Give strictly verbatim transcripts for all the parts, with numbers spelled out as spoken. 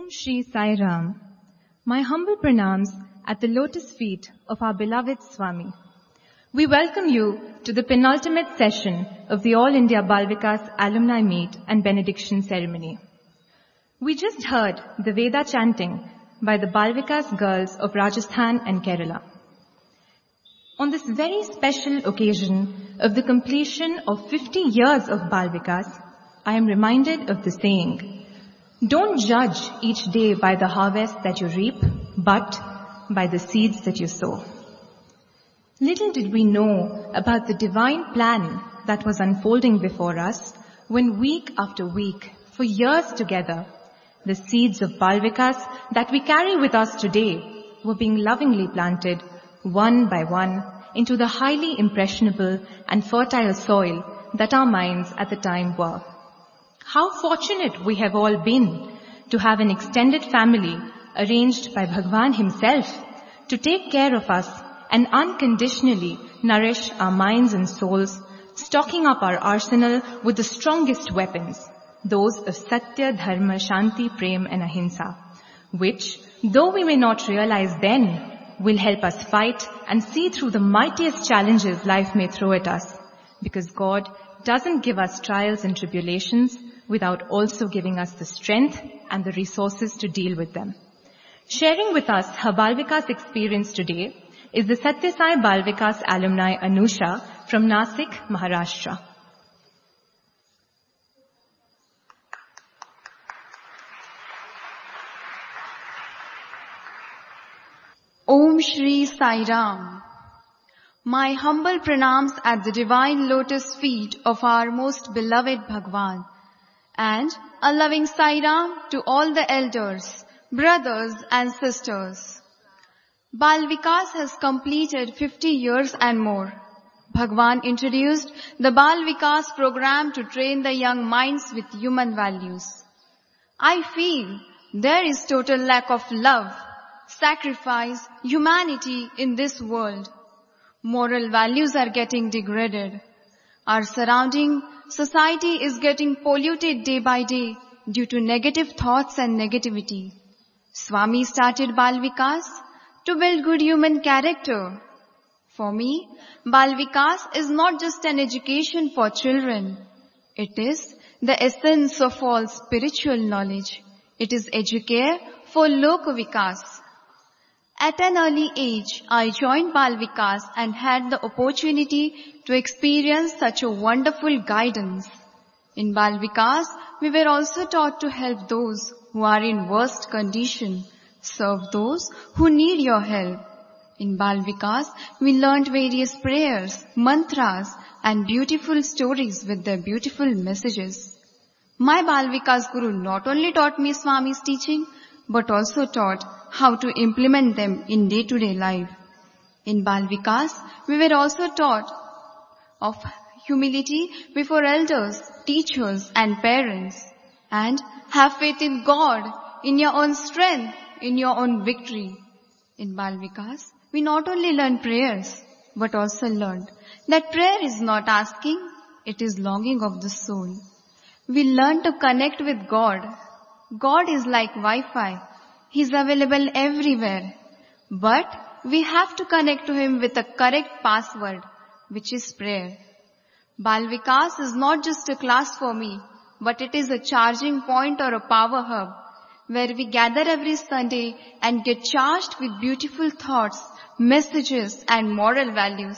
Om Shri Sai Ram. My humble pranams at the lotus feet of our beloved Swami. We welcome you to the penultimate session of the All India Bal Vikas Alumni Meet and Benediction Ceremony. We just heard the Veda chanting by the Bal Vikas girls of Rajasthan and Kerala. On this very special occasion of the completion of fifty years of Bal Vikas, I am reminded of the saying, don't judge each day by the harvest that you reap, but by the seeds that you sow. Little did we know about the divine plan that was unfolding before us when week after week, for years together, the seeds of Bal Vikas that we carry with us today were being lovingly planted one by one into the highly impressionable and fertile soil that our minds at the time were. How fortunate we have all been to have an extended family arranged by Bhagwan himself to take care of us and unconditionally nourish our minds and souls, stocking up our arsenal with the strongest weapons, those of Satya, Dharma, Shanti, Prem and Ahimsa, which, though we may not realize then, will help us fight and see through the mightiest challenges life may throw at us, because God doesn't give us trials and tribulations without also giving us the strength and the resources to deal with them. Sharing with us her Bal Vikas experience today is the Satya Sai Bal Vikas alumni Anusha from Nasik, Maharashtra. Om Shri Sai Ram. My humble pranams at the divine lotus feet of our most beloved Bhagwan, and a loving Sai Ram to all the elders, brothers and sisters. Bal Vikas has completed fifty years and more. Bhagwan introduced the Bal Vikas program to train the young minds with human values. I feel there is total lack of love, sacrifice, humanity in this world. Moral values are getting degraded. Our surrounding society is getting polluted day by day due to negative thoughts and negativity. Swami started Bal Vikas to build good human character. For me, Bal Vikas is not just an education for children. It is the essence of all spiritual knowledge. It is educare for Lok Vikas. At an early age, I joined Bal Vikas and had the opportunity to experience such a wonderful guidance. In Bal Vikas, we were also taught to help those who are in worst condition, serve those who need your help. In Bal Vikas, we learned various prayers, mantras and beautiful stories with their beautiful messages. My Bal Vikas Guru not only taught me Swami's teaching, but also taught how to implement them in day-to-day life. In Bal Vikas, we were also taught of humility before elders, teachers and parents, and have faith in God, in your own strength, in your own victory. In Bal Vikas, we not only learn prayers, but also learned that prayer is not asking, it is longing of the soul. We learn to connect with God. God is like Wi-Fi. He is available everywhere. But we have to connect to Him with a correct password, which is prayer. Bal Vikas is not just a class for me, but it is a charging point or a power hub where we gather every Sunday and get charged with beautiful thoughts, messages and moral values.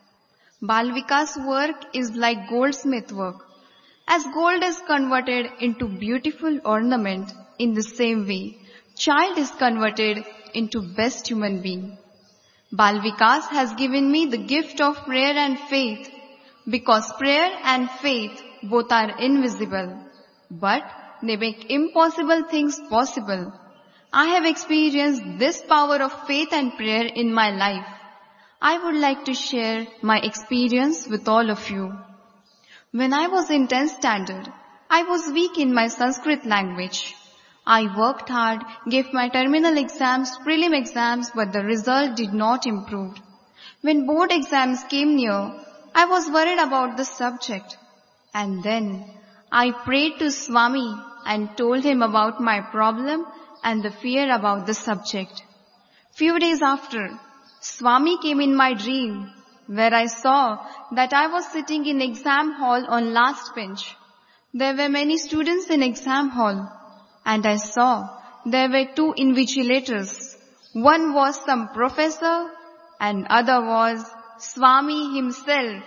Bal Vikas work is like goldsmith work. As gold is converted into beautiful ornament, in the same way, child is converted into best human being. Bal Vikas has given me the gift of prayer and faith, because prayer and faith both are invisible, but they make impossible things possible. I have experienced this power of faith and prayer in my life. I would like to share my experience with all of you. When I was in tenth standard, I was weak in my Sanskrit language. I worked hard, gave my terminal exams, prelim exams, but the result did not improve. When board exams came near, I was worried about the subject. And then I prayed to Swami and told him about my problem and the fear about the subject. Few days after, Swami came in my dream where I saw that I was sitting in exam hall on last bench. There were many students in exam hall and I saw there were two invigilators. One was some professor and other was Swami himself.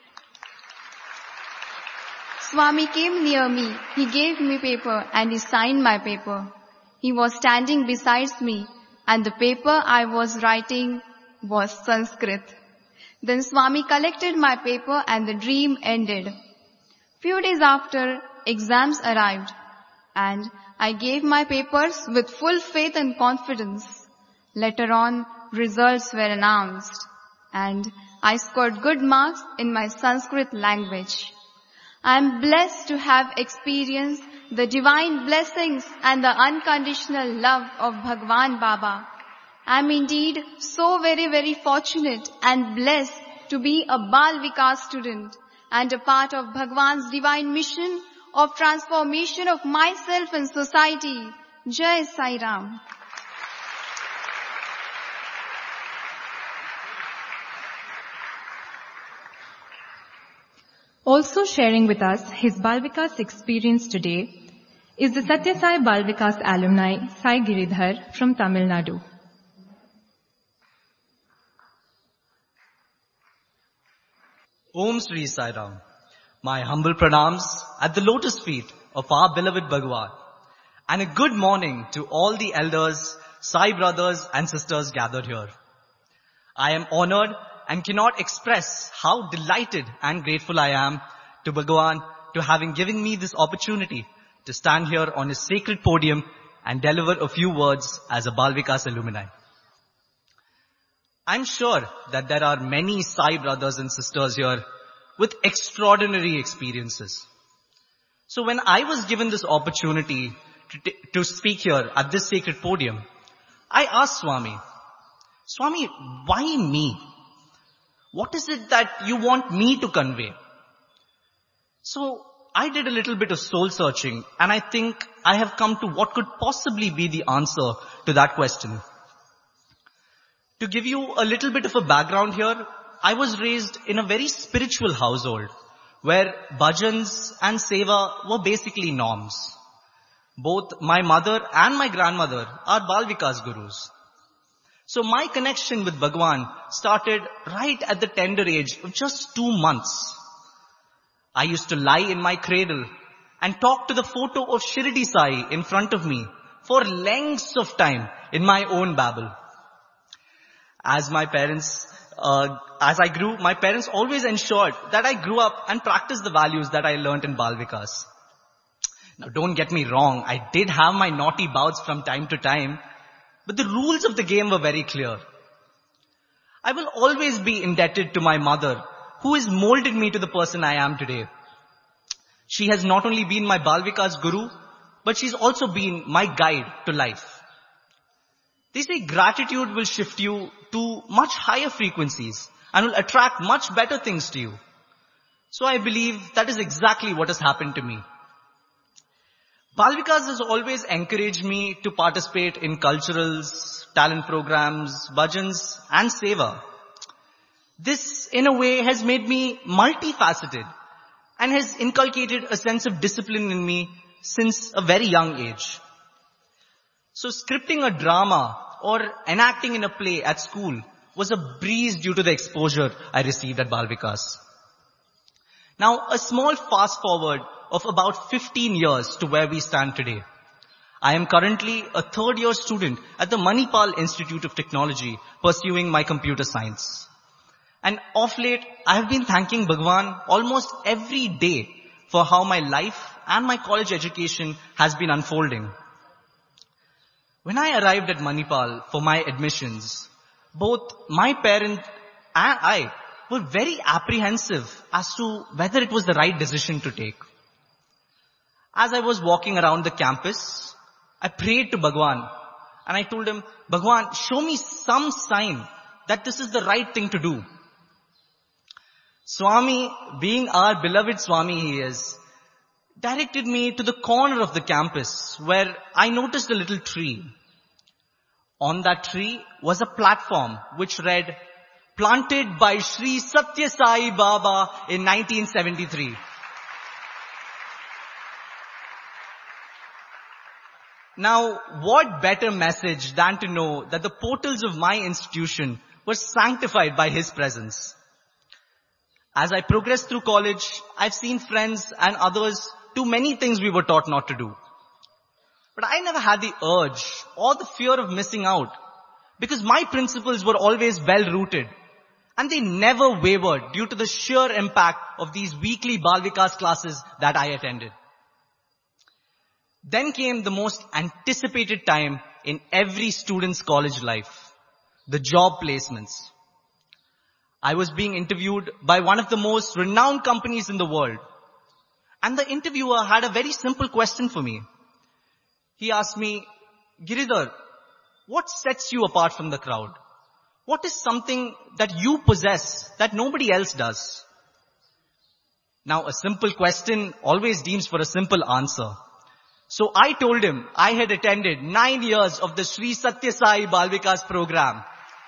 Swami came near me, he gave me paper and he signed my paper. He was standing beside me and the paper I was writing was Sanskrit. Then Swami collected my paper and the dream ended. Few days after, exams arrived and I gave my papers with full faith and confidence. Later on, results were announced and I scored good marks in my Sanskrit language. I am blessed to have experienced the divine blessings and the unconditional love of Bhagwan Baba. I am indeed so very very fortunate and blessed to be a Bal Vikas student and a part of Bhagwan's divine mission of transformation of myself and society. Jai Sai Ram. Also sharing with us his Bal Vikas experience today is the Satya Sai Bal Vikas alumni Sai Giridhar from Tamil Nadu. Om Shri Sai Ram. My humble pranams at the lotus feet of our beloved Bhagwan. And a good morning to all the elders, Sai brothers and sisters gathered here. I am honored and cannot express how delighted and grateful I am to Bhagwan to having given me this opportunity to stand here on his sacred podium and deliver a few words as a Bal Vikas alumni. I'm sure that there are many Sai brothers and sisters here with extraordinary experiences. So when I was given this opportunity to, t- to speak here at this sacred podium, I asked Swami, Swami, why me? What is it that you want me to convey? So I did a little bit of soul searching and I think I have come to what could possibly be the answer to that question. To give you a little bit of a background here, I was raised in a very spiritual household where bhajans and seva were basically norms. Both my mother and my grandmother are Bal Vikas gurus. So my connection with Bhagwan started right at the tender age of just two months. I used to lie in my cradle and talk to the photo of Shirdi Sai in front of me for lengths of time in my own babble. As my parents, uh, as I grew, my parents always ensured that I grew up and practiced the values that I learnt in Bal Vikas. Now don't get me wrong, I did have my naughty bouts from time to time, but the rules of the game were very clear. I will always be indebted to my mother, who has molded me to the person I am today. She has not only been my Bal Vikas guru, but she's also been my guide to life. They say gratitude will shift you to much higher frequencies and will attract much better things to you. So I believe that is exactly what has happened to me. Bal Vikas has always encouraged me to participate in culturals, talent programs, bhajans and seva. This in a way has made me multifaceted and has inculcated a sense of discipline in me since a very young age. So scripting a drama or enacting in a play at school was a breeze due to the exposure I received at Bal Vikas. Now a small fast forward of about fifteen years to where we stand today. I am currently a third year student at the Manipal Institute of Technology pursuing my computer science. And of late, I have been thanking Bhagwan almost every day for how my life and my college education has been unfolding. When I arrived at Manipal for my admissions, both my parents and I were very apprehensive as to whether it was the right decision to take. As I was walking around the campus, I prayed to Bhagwan and I told him, Bhagwan, show me some sign that this is the right thing to do. Swami, being our beloved Swami he is, directed me to the corner of the campus where I noticed a little tree. On that tree was a platform which read, "Planted by Sri Satya Sai Baba in nineteen seventy-three. Now, what better message than to know that the portals of my institution were sanctified by His presence. As I progressed through college, I've seen friends and others do many things we were taught not to do. But I never had the urge or the fear of missing out because my principles were always well rooted and they never wavered due to the sheer impact of these weekly Bal Vikas classes that I attended. Then came the most anticipated time in every student's college life, the job placements. I was being interviewed by one of the most renowned companies in the world. And the interviewer had a very simple question for me. He asked me, "Giridhar, what sets you apart from the crowd? What is something that you possess that nobody else does?" Now, a simple question always deems for a simple answer. So I told him I had attended nine years of the Sri Satya Sai Bal Vikas program.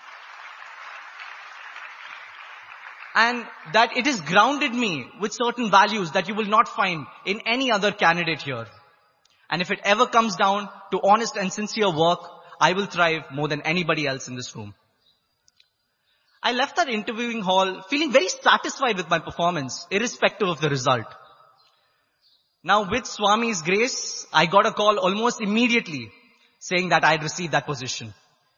And that it has grounded me with certain values that you will not find in any other candidate here. And if it ever comes down to honest and sincere work, I will thrive more than anybody else in this room. I left that interviewing hall feeling very satisfied with my performance, irrespective of the result. Now with Swami's grace, I got a call almost immediately saying that I had received that position.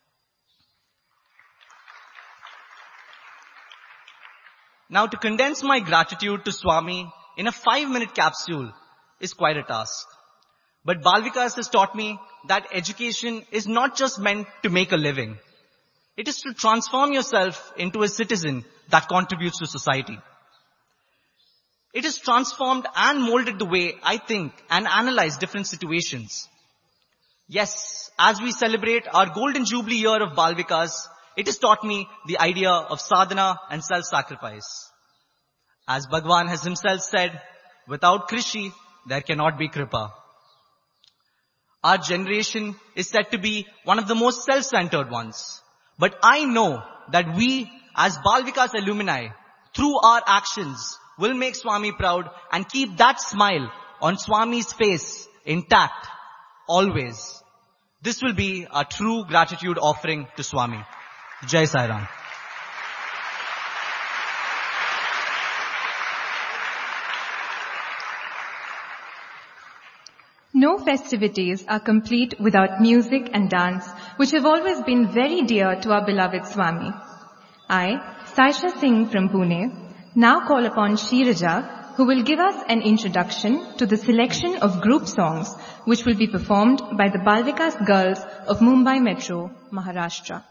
Now to condense my gratitude to Swami in a five minute capsule is quite a task. But Bal Vikas has taught me that education is not just meant to make a living. It is to transform yourself into a citizen that contributes to society. It has transformed and molded the way I think and analyze different situations. Yes, as we celebrate our golden jubilee year of Bal Vikas, it has taught me the idea of sadhana and self-sacrifice. As Bhagwan has himself said, without Krishi, there cannot be Kripa. Our generation is said to be one of the most self-centered ones. But I know that we, as Bal Vikas alumni, through our actions, will make Swami proud and keep that smile on Swami's face intact, always. This will be a true gratitude offering to Swami. Jai Sai Ram. No festivities are complete without music and dance, which have always been very dear to our beloved Swami. I, Saisha Singh from Pune, now call upon Shiraja, who will give us an introduction to the selection of group songs which will be performed by the Bal Vikas girls of Mumbai Metro, Maharashtra.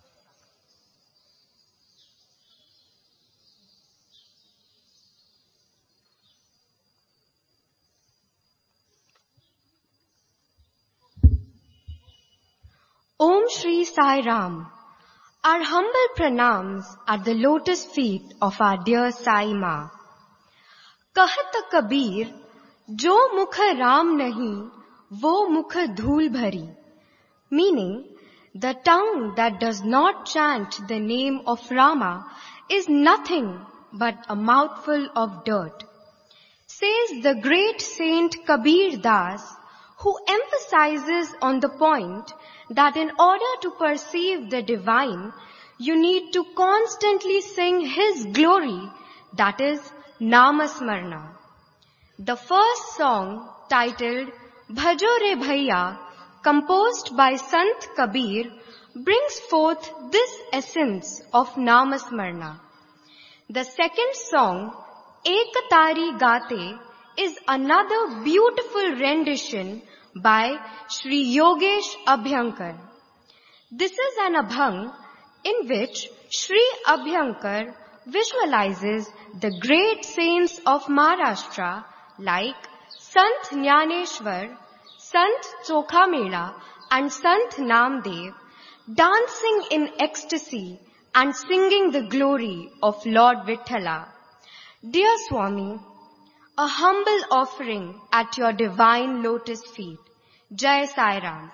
Om Shri Sai Ram. Our humble pranams at the lotus feet of our dear Sai Ma. Kahat Kabir, jo mukha Ram nahi, wo mukha dhool bhari. Meaning, the tongue that does not chant the name of Rama is nothing but a mouthful of dirt. Says the great Saint Kabir Das, who emphasizes on the point that in order to perceive the divine, you need to constantly sing His glory, that is, Namasmarna. The first song, titled Bhajo Re Bhaiya, composed by Sant Kabir, brings forth this essence of Namasmarna. The second song, Ekatari Gate, is another beautiful rendition by Shri Yogesh Abhyankar. This is an abhang in which Shri Abhyankar visualizes the great saints of Maharashtra like Sant Jnaneshwar, Sant Chokhamela and Sant Namdev dancing in ecstasy and singing the glory of Lord Vithala. Dear Swami, a humble offering at your divine lotus feet. Jai Sai Ram.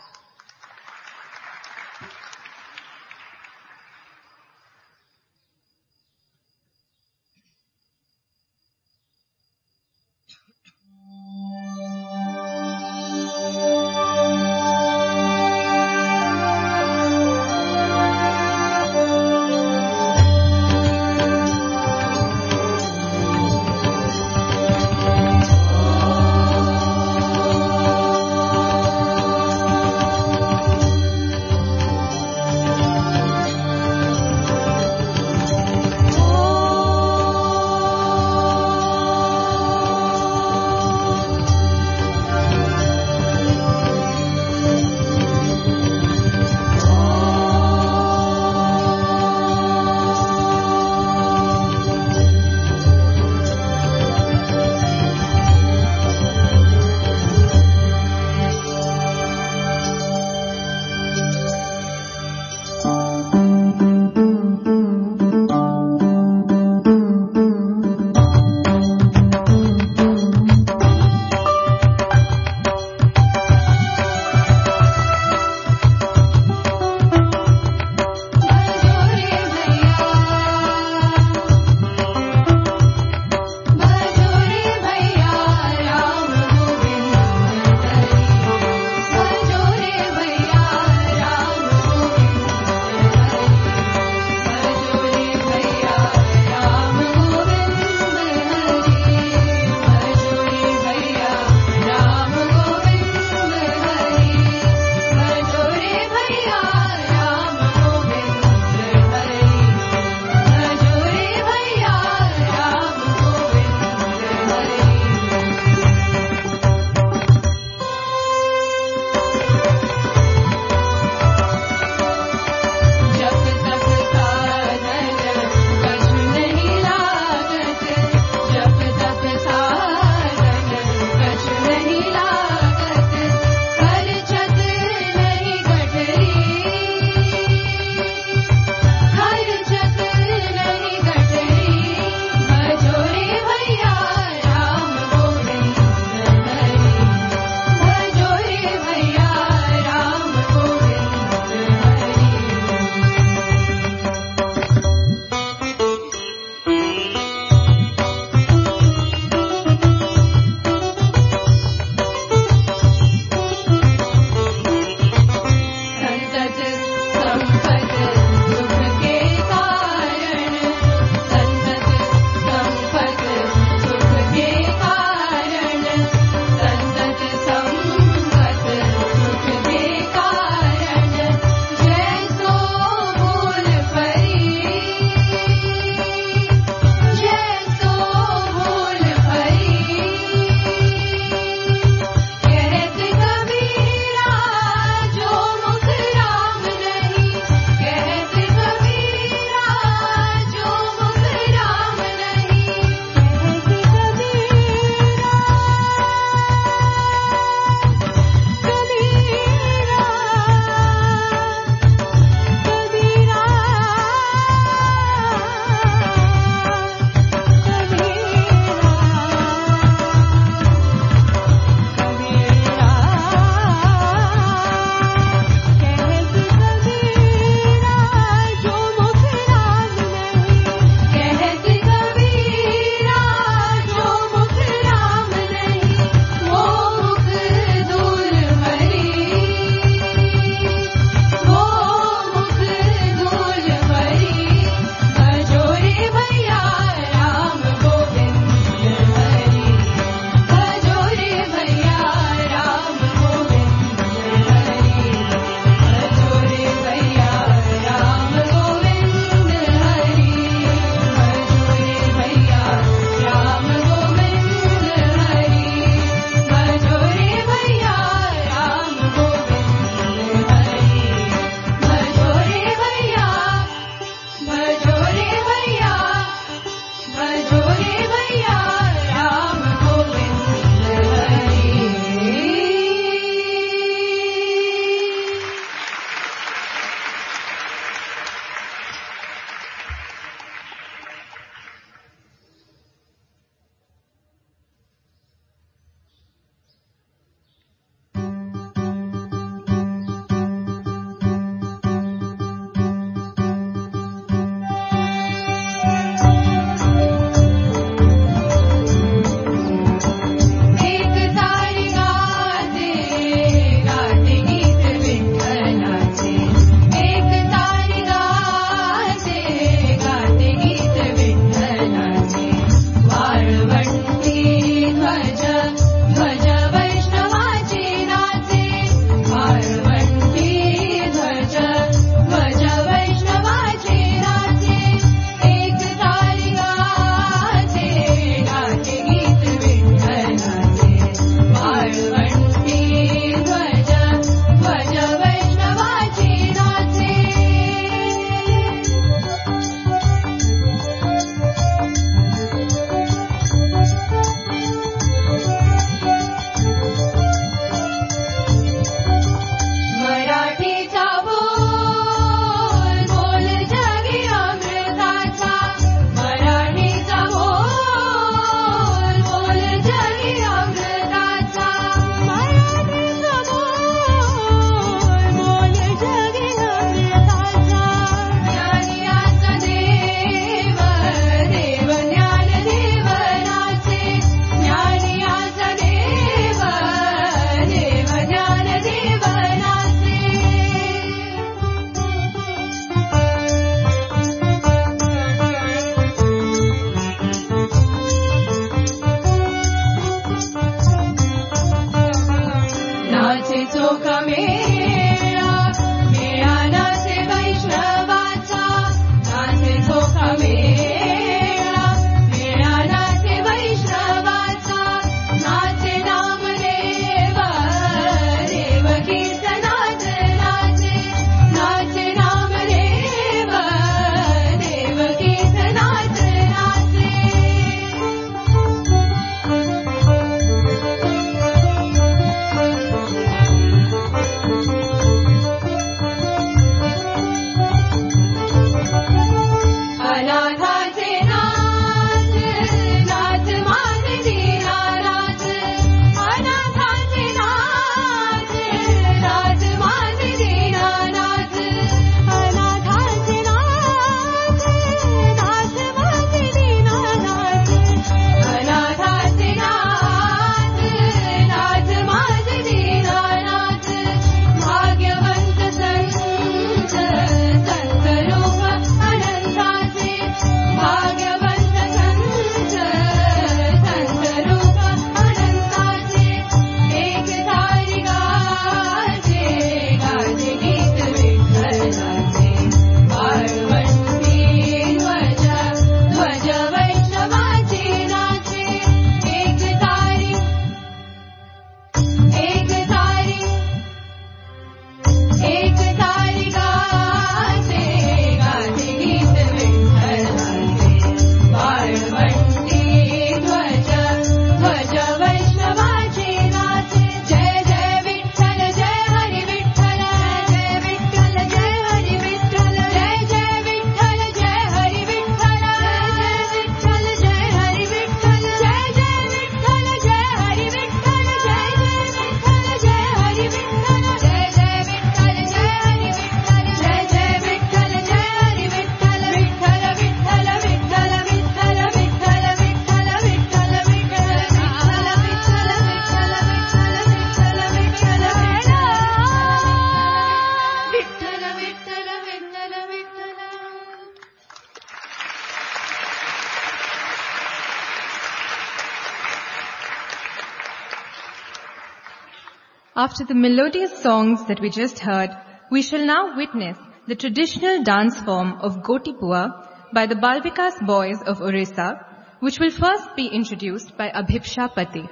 After the melodious songs that we just heard, we shall now witness the traditional dance form of Gotipua by the Balvikas boys of Orissa, which will first be introduced by Abhipsha Pati.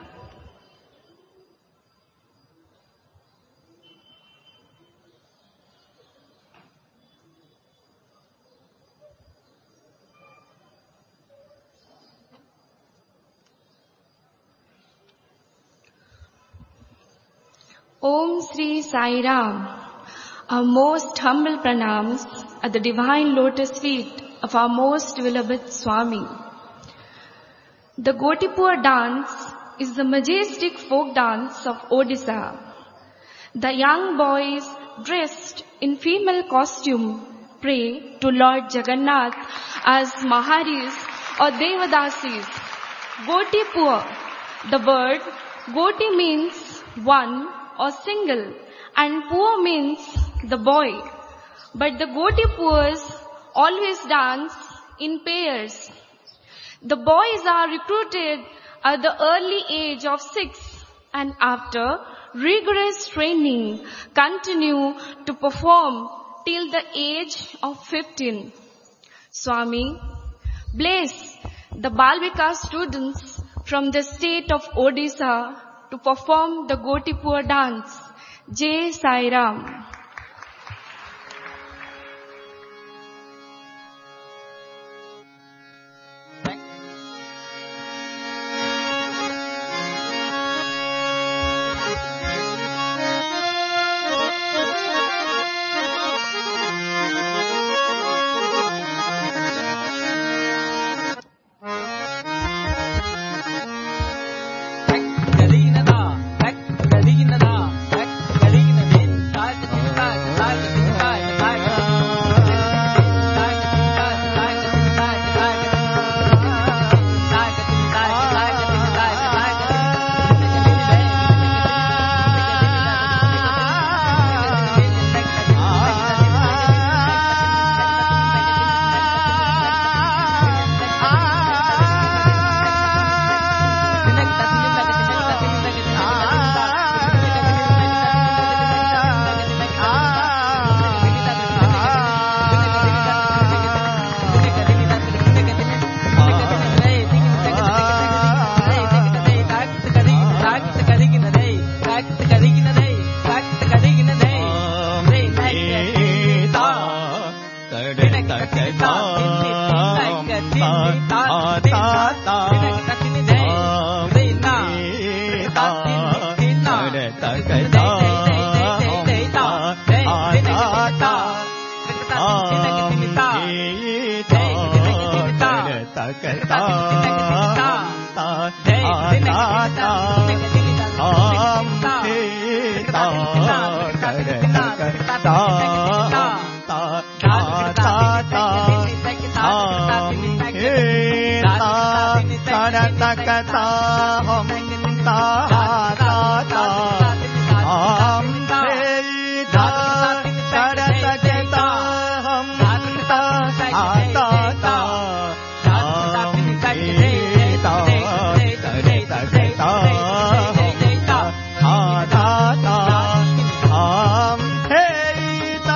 Om Sri Sai Ram, our most humble pranams at the divine lotus feet of our most beloved Swami. The Gotipur dance is the majestic folk dance of Odisha. The young boys dressed in female costume pray to Lord Jagannath as Maharis or Devadasis. Gotipur, the word Goti means one or single, and Pua means the boy. But the Gotipurs always dance in pairs. The boys are recruited at the early age of six and after rigorous training continue to perform till the age of fifteen. Swami, bless the Balvika students from the state of Odisha to perform the Gotipur dance. Jai Sai Ram. Hey,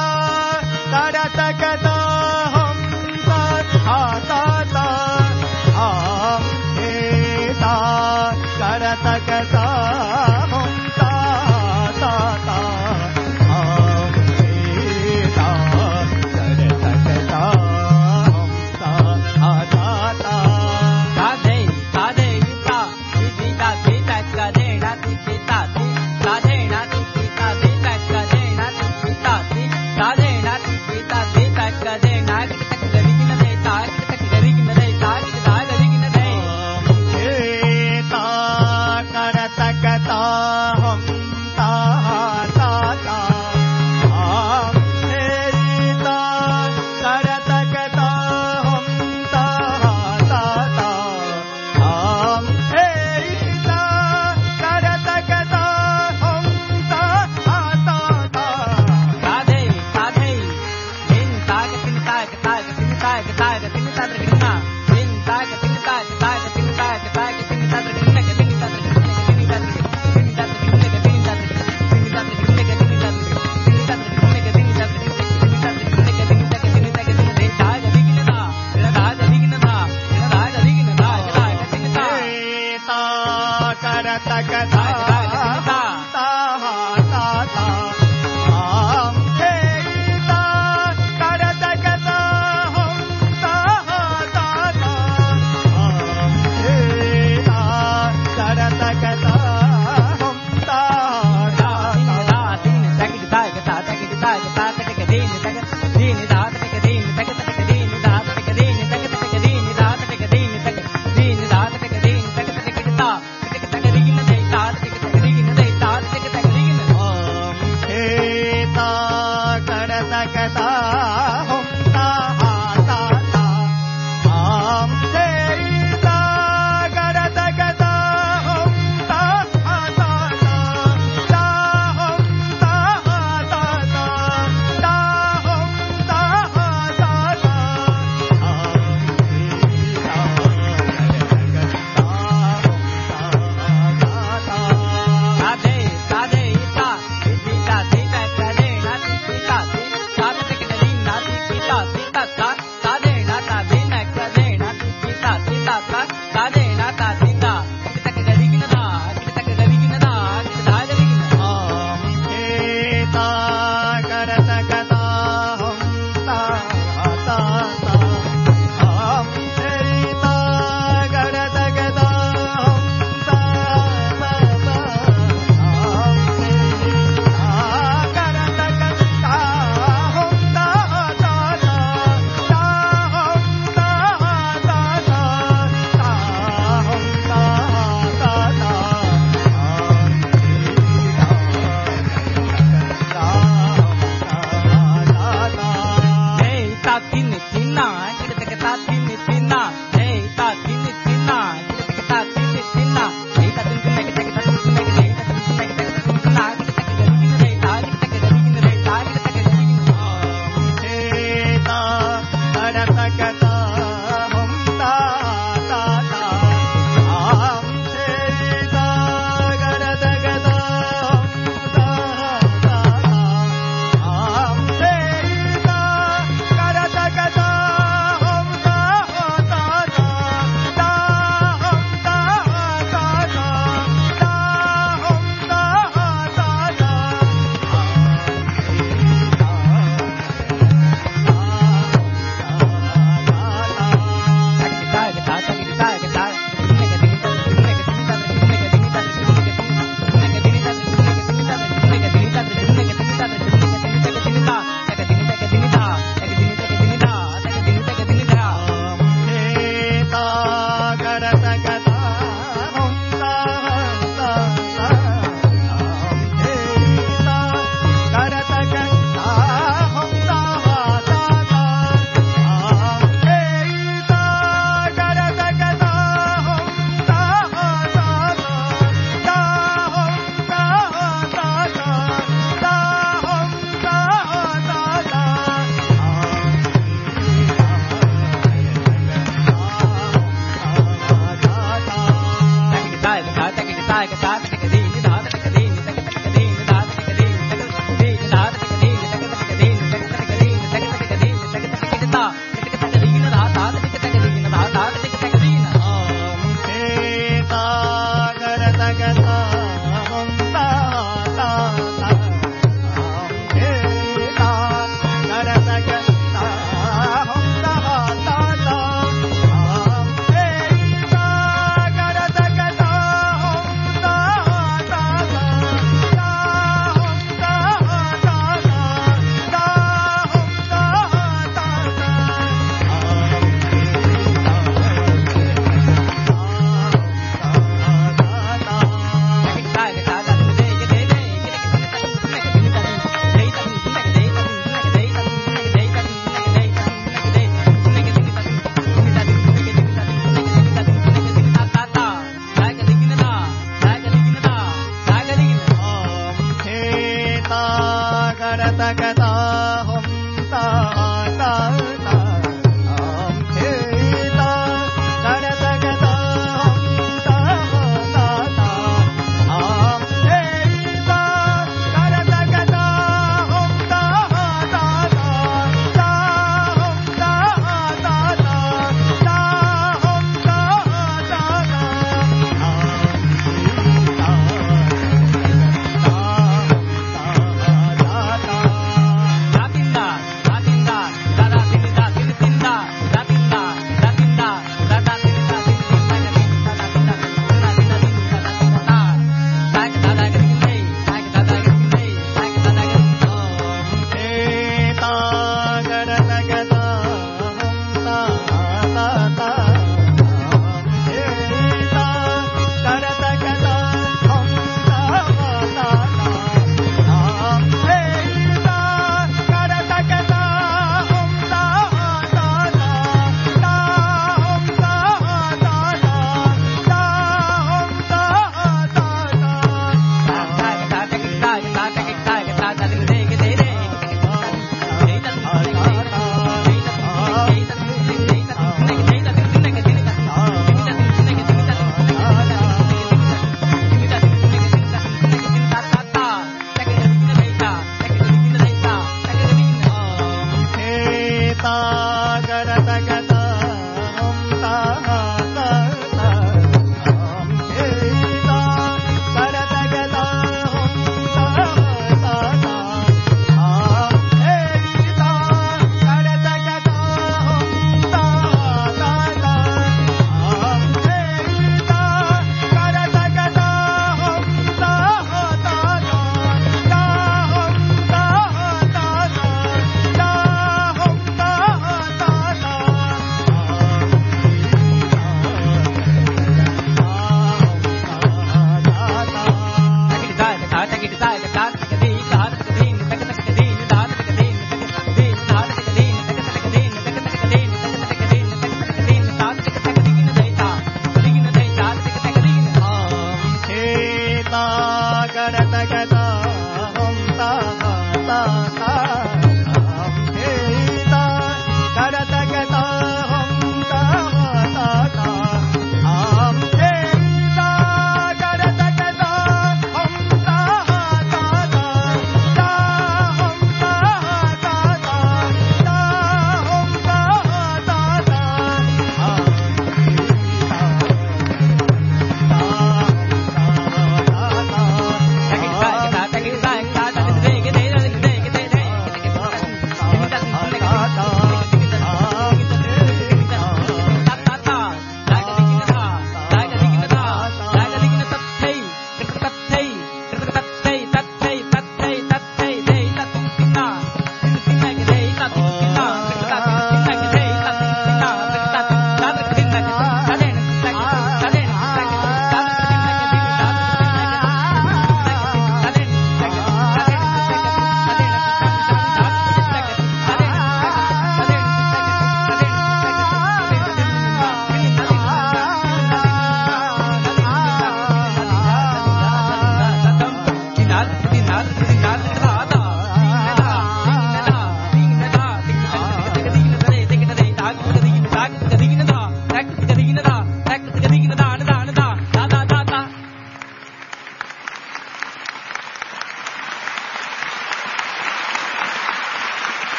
Radhe, Radhe, Ita, Ita, Ita, Ita, Ita, Ita, Ita,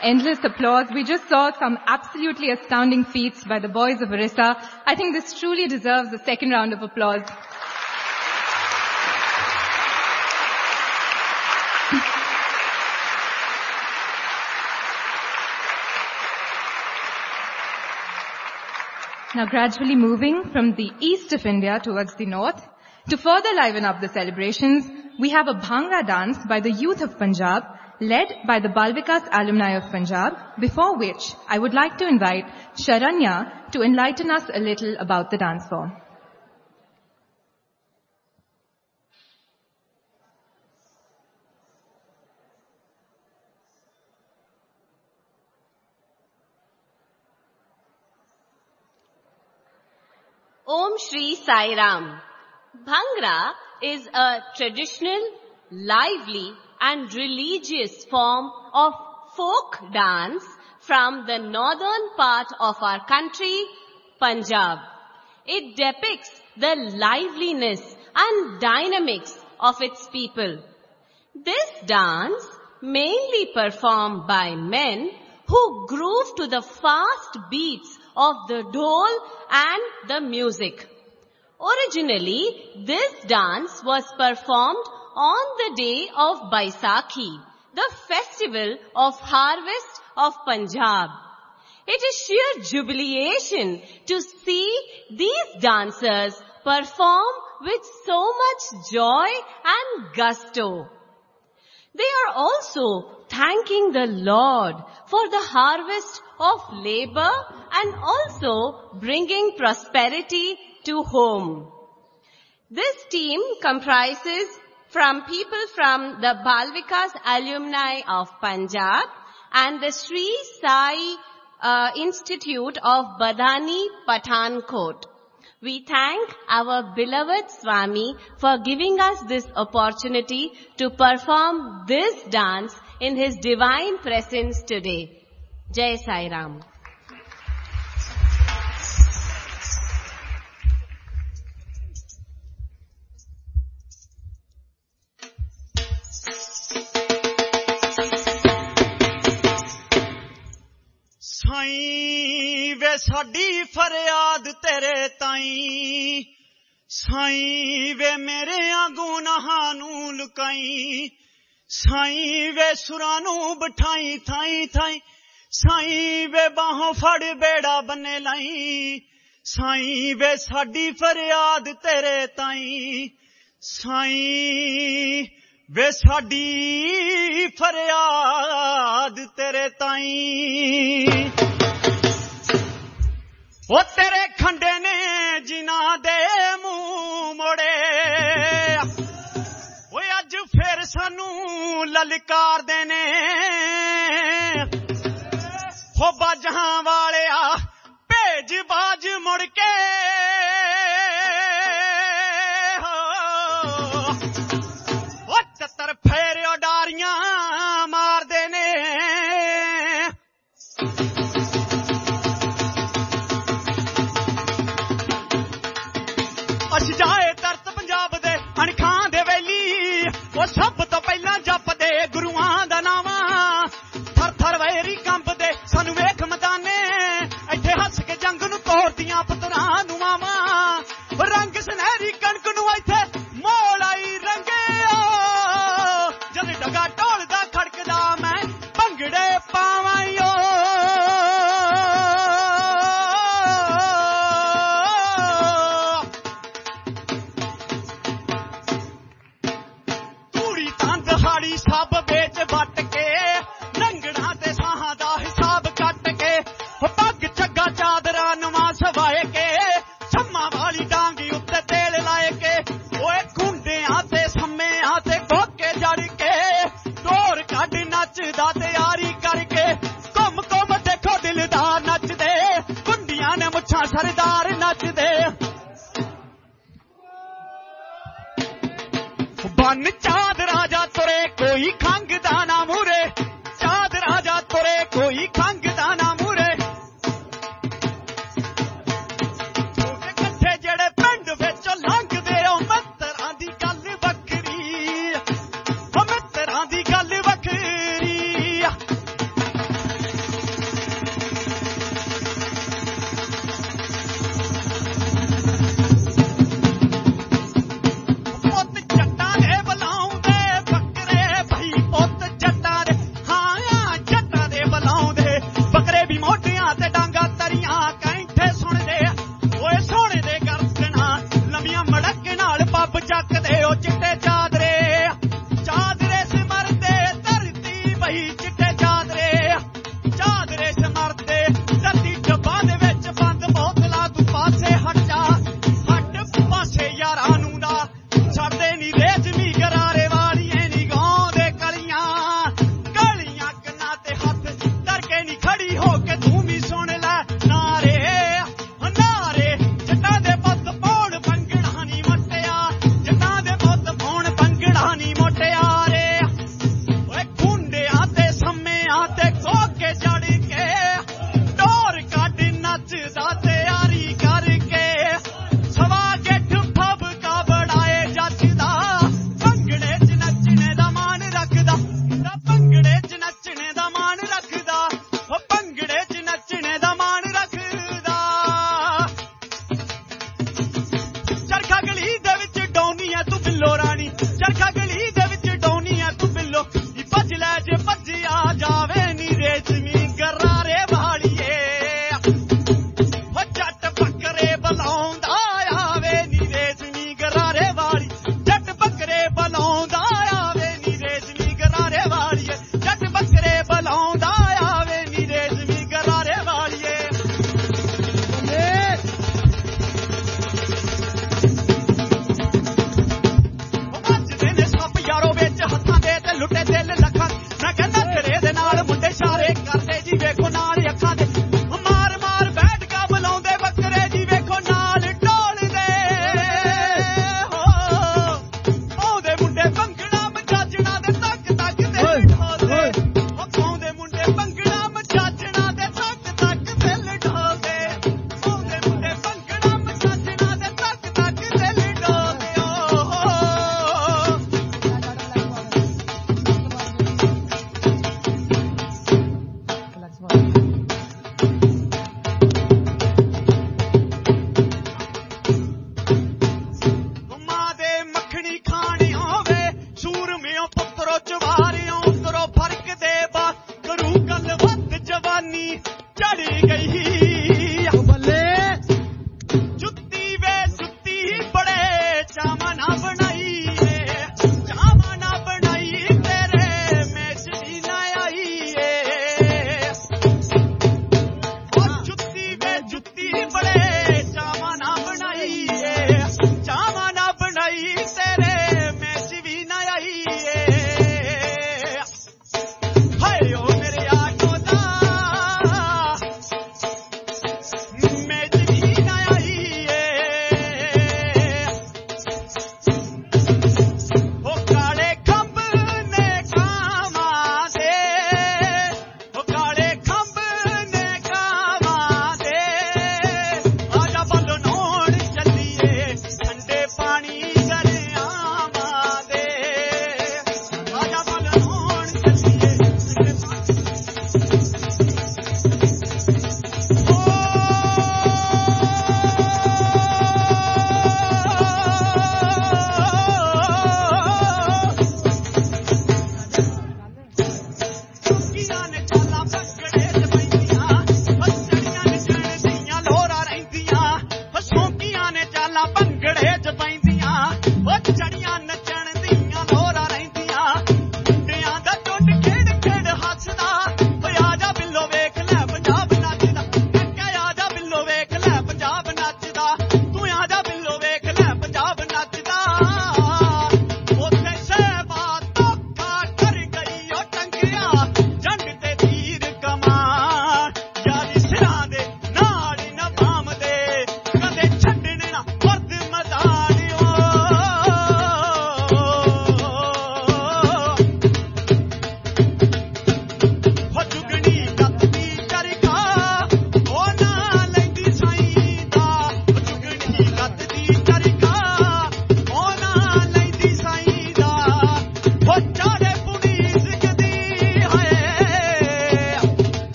endless applause. We just saw some absolutely astounding feats by the boys of Orissa. I think this truly deserves a second round of applause. Now gradually moving from the east of India towards the north, to further liven up the celebrations, we have a Bhangra dance by the youth of Punjab, led by the Bal Vikas alumni of Punjab, before which I would like to invite Sharanya to enlighten us a little about the dance form. Om Shri Sai Ram. Bhangra is a traditional, lively and religious form of folk dance from the northern part of our country, Punjab. It depicts the liveliness and dynamics of its people. This dance, mainly performed by men who groove to the fast beats of the dhol and the music. Originally, this dance was performed on the day of Baisakhi, the festival of harvest of Punjab. It is sheer jubilation to see these dancers perform with so much joy and gusto. They are also thanking the Lord for the harvest of labor and also bringing prosperity to home. This team comprises from people from the Bal Vikas alumni of Punjab and the Sri Sai uh, Institute of Badhani, Pathankot. We thank our beloved Swami for giving us this opportunity to perform this dance in his divine presence today. Jai Sai Ram. ਸਾਈਂ ਵੇ ਸਾਡੀ ਫਰਿਆਦ ਤੇਰੇ ਤਾਈਂ ਸਾਈਂ ਵੇ ਮੇਰਿਆਂ ਗੁਨਾਹਾਂ ਨੂੰ ਲੁਕਾਈ ਸਾਈਂ ਵੇ ਸੁਰਾਂ ਨੂੰ ਬਿਠਾਈ ਥਾਈ ਥਾਈ ਸਾਈਂ ਵੇ ਬਾਹੋਂ ਫੜ ਬੇੜਾ ਬੰਨੇ ਲਾਈ ਸਾਈਂ ਵੇ ਸਾਡੀ ਫਰਿਆਦ ਤੇਰੇ ਤਾਈਂ ਸਾਈਂ ਵੇ ਸਾਡੀ ਫਰਿਆਦ ਤੇਰੇ ਤਾਈਂ ਉਹ ਤੇਰੇ ਖੰਡੇ ਨੇ ਜਿਨ੍ਹਾਂ ਦੇ ਮੂੰਹ ਮੋੜੇ ਓਏ ਅੱਜ ਫੇਰ ਸਾਨੂੰ ਲਲਕਾਰਦੇ ਨੇ ਹੋ ਬਾਜਾਂ ਵਾਲਿਆ ਭੇਜ ਬਾਜ ਮੁੜ ਕੇ ਤਰ ਫੇਰਿਓ ਡਾਰੀਆਂ ਮਾਰਦੇ ਨੇ ਅਸੀਂ ਜਾਏ ਤਰਤ ਪੰਜਾਬ ਦੇ ਅਣਖਾਂ ਦੇ ਵੈਲੀ ਉਹ ਸਭ ਤੋਂ ਪਹਿਲਾਂ ਜਪਦੇ ਗੁਰੂਆਂ ਦਾ ਨਾਵਾਂ ਥਰ ਥਰ ਵੈਰੀ ਕੰਬਦੇ ਸਾਨੂੰ ਵੇਖ ਮਦਾਨੇ ਇੱਥੇ ਹੱਸ ਕੇ ਜੰਗ ਨੂੰ ਤੋੜਦੀਆਂ ਪੁੱਤਰਾਂ ਨੂੰ ਮਾਵਾਂ ਰੰਗ ਸੁਨਹਿਰੀ ਕਣਕ ਨੂੰ ਇੱਥੇ ਮੋੜ ਆਈ ਰੰਗੇ ਡਗਾ ਢੋਲਦਾ ਖੜਕਦਾ ਮੈਂ ਭੰਗੜੇ ਪਾਵਾਂਯੋ ਕੁੜੀ ਤਾਂ ਦਿਹਾੜੀ ਸਭ ਵੇਚ ਵੱਟ ਕੇ ਲੰਗੜਾਂ ਤੇ ਸਾਹਾਂ ਦਾ ਹਿਸਾਬ ਕੱਟ ਕੇ ਪੱਗ ਝੱਗਾ ਚਾਦਰਾਂ ਨਵਾਂ ਸਵਾਏ ਕੇ ਛੰਮਾਂ ਵਾਲੀ ਡਾਂਗੀ ਉੱਤੇ ਤੇਲ ਲਾਏ ਕੇ ਓਏ ਕੁੰਡਿਆਂ ਤੇ ਸੰਮਿਆਂ ਤੇ ਗੋਕੇ ਜੜ ਕੇ ਢੋਰ ਕੱਢ ਨੱਚਦਾ ਤਿਆਰੀ ਕਰਕੇ ਘੁੰਮ ਘੁੰਮ ਦੇਖੋ ਦਿਲਦਾਰ ਨੱਚਦੇ ਕੁੰਡੀਆਂ ਨੇ ਮੁੱਛਾਂ ਸਰਦਾਰ ਨੱਚਦੇ ਬੰਨ ਚਾঁਦ ਰਾਜਾ ਤੁਰੇ ਕੋਈ ਖੰਘਦਾ ਨਾ ਮੂਰੇ ਚਾঁਦ ਰਾਜਾ ਤੁਰੇ ਕੋਈ ਖੰਘਦਾ ਨਾ ਮੂਰੇ ਇਕੱਠੇ ਜਿਹੜੇ ਪਿੰਡ ਵਿੱਚ ਲੰਘਦੇ ਉਹ ਮਿੱਤਰਾਂ ਦੀ ਗੱਲ ਵੱਖਰੀ ਉਹ ਮਿੱਤਰਾਂ ਦੀ ਗੱਲ ਵੱਖਰੀ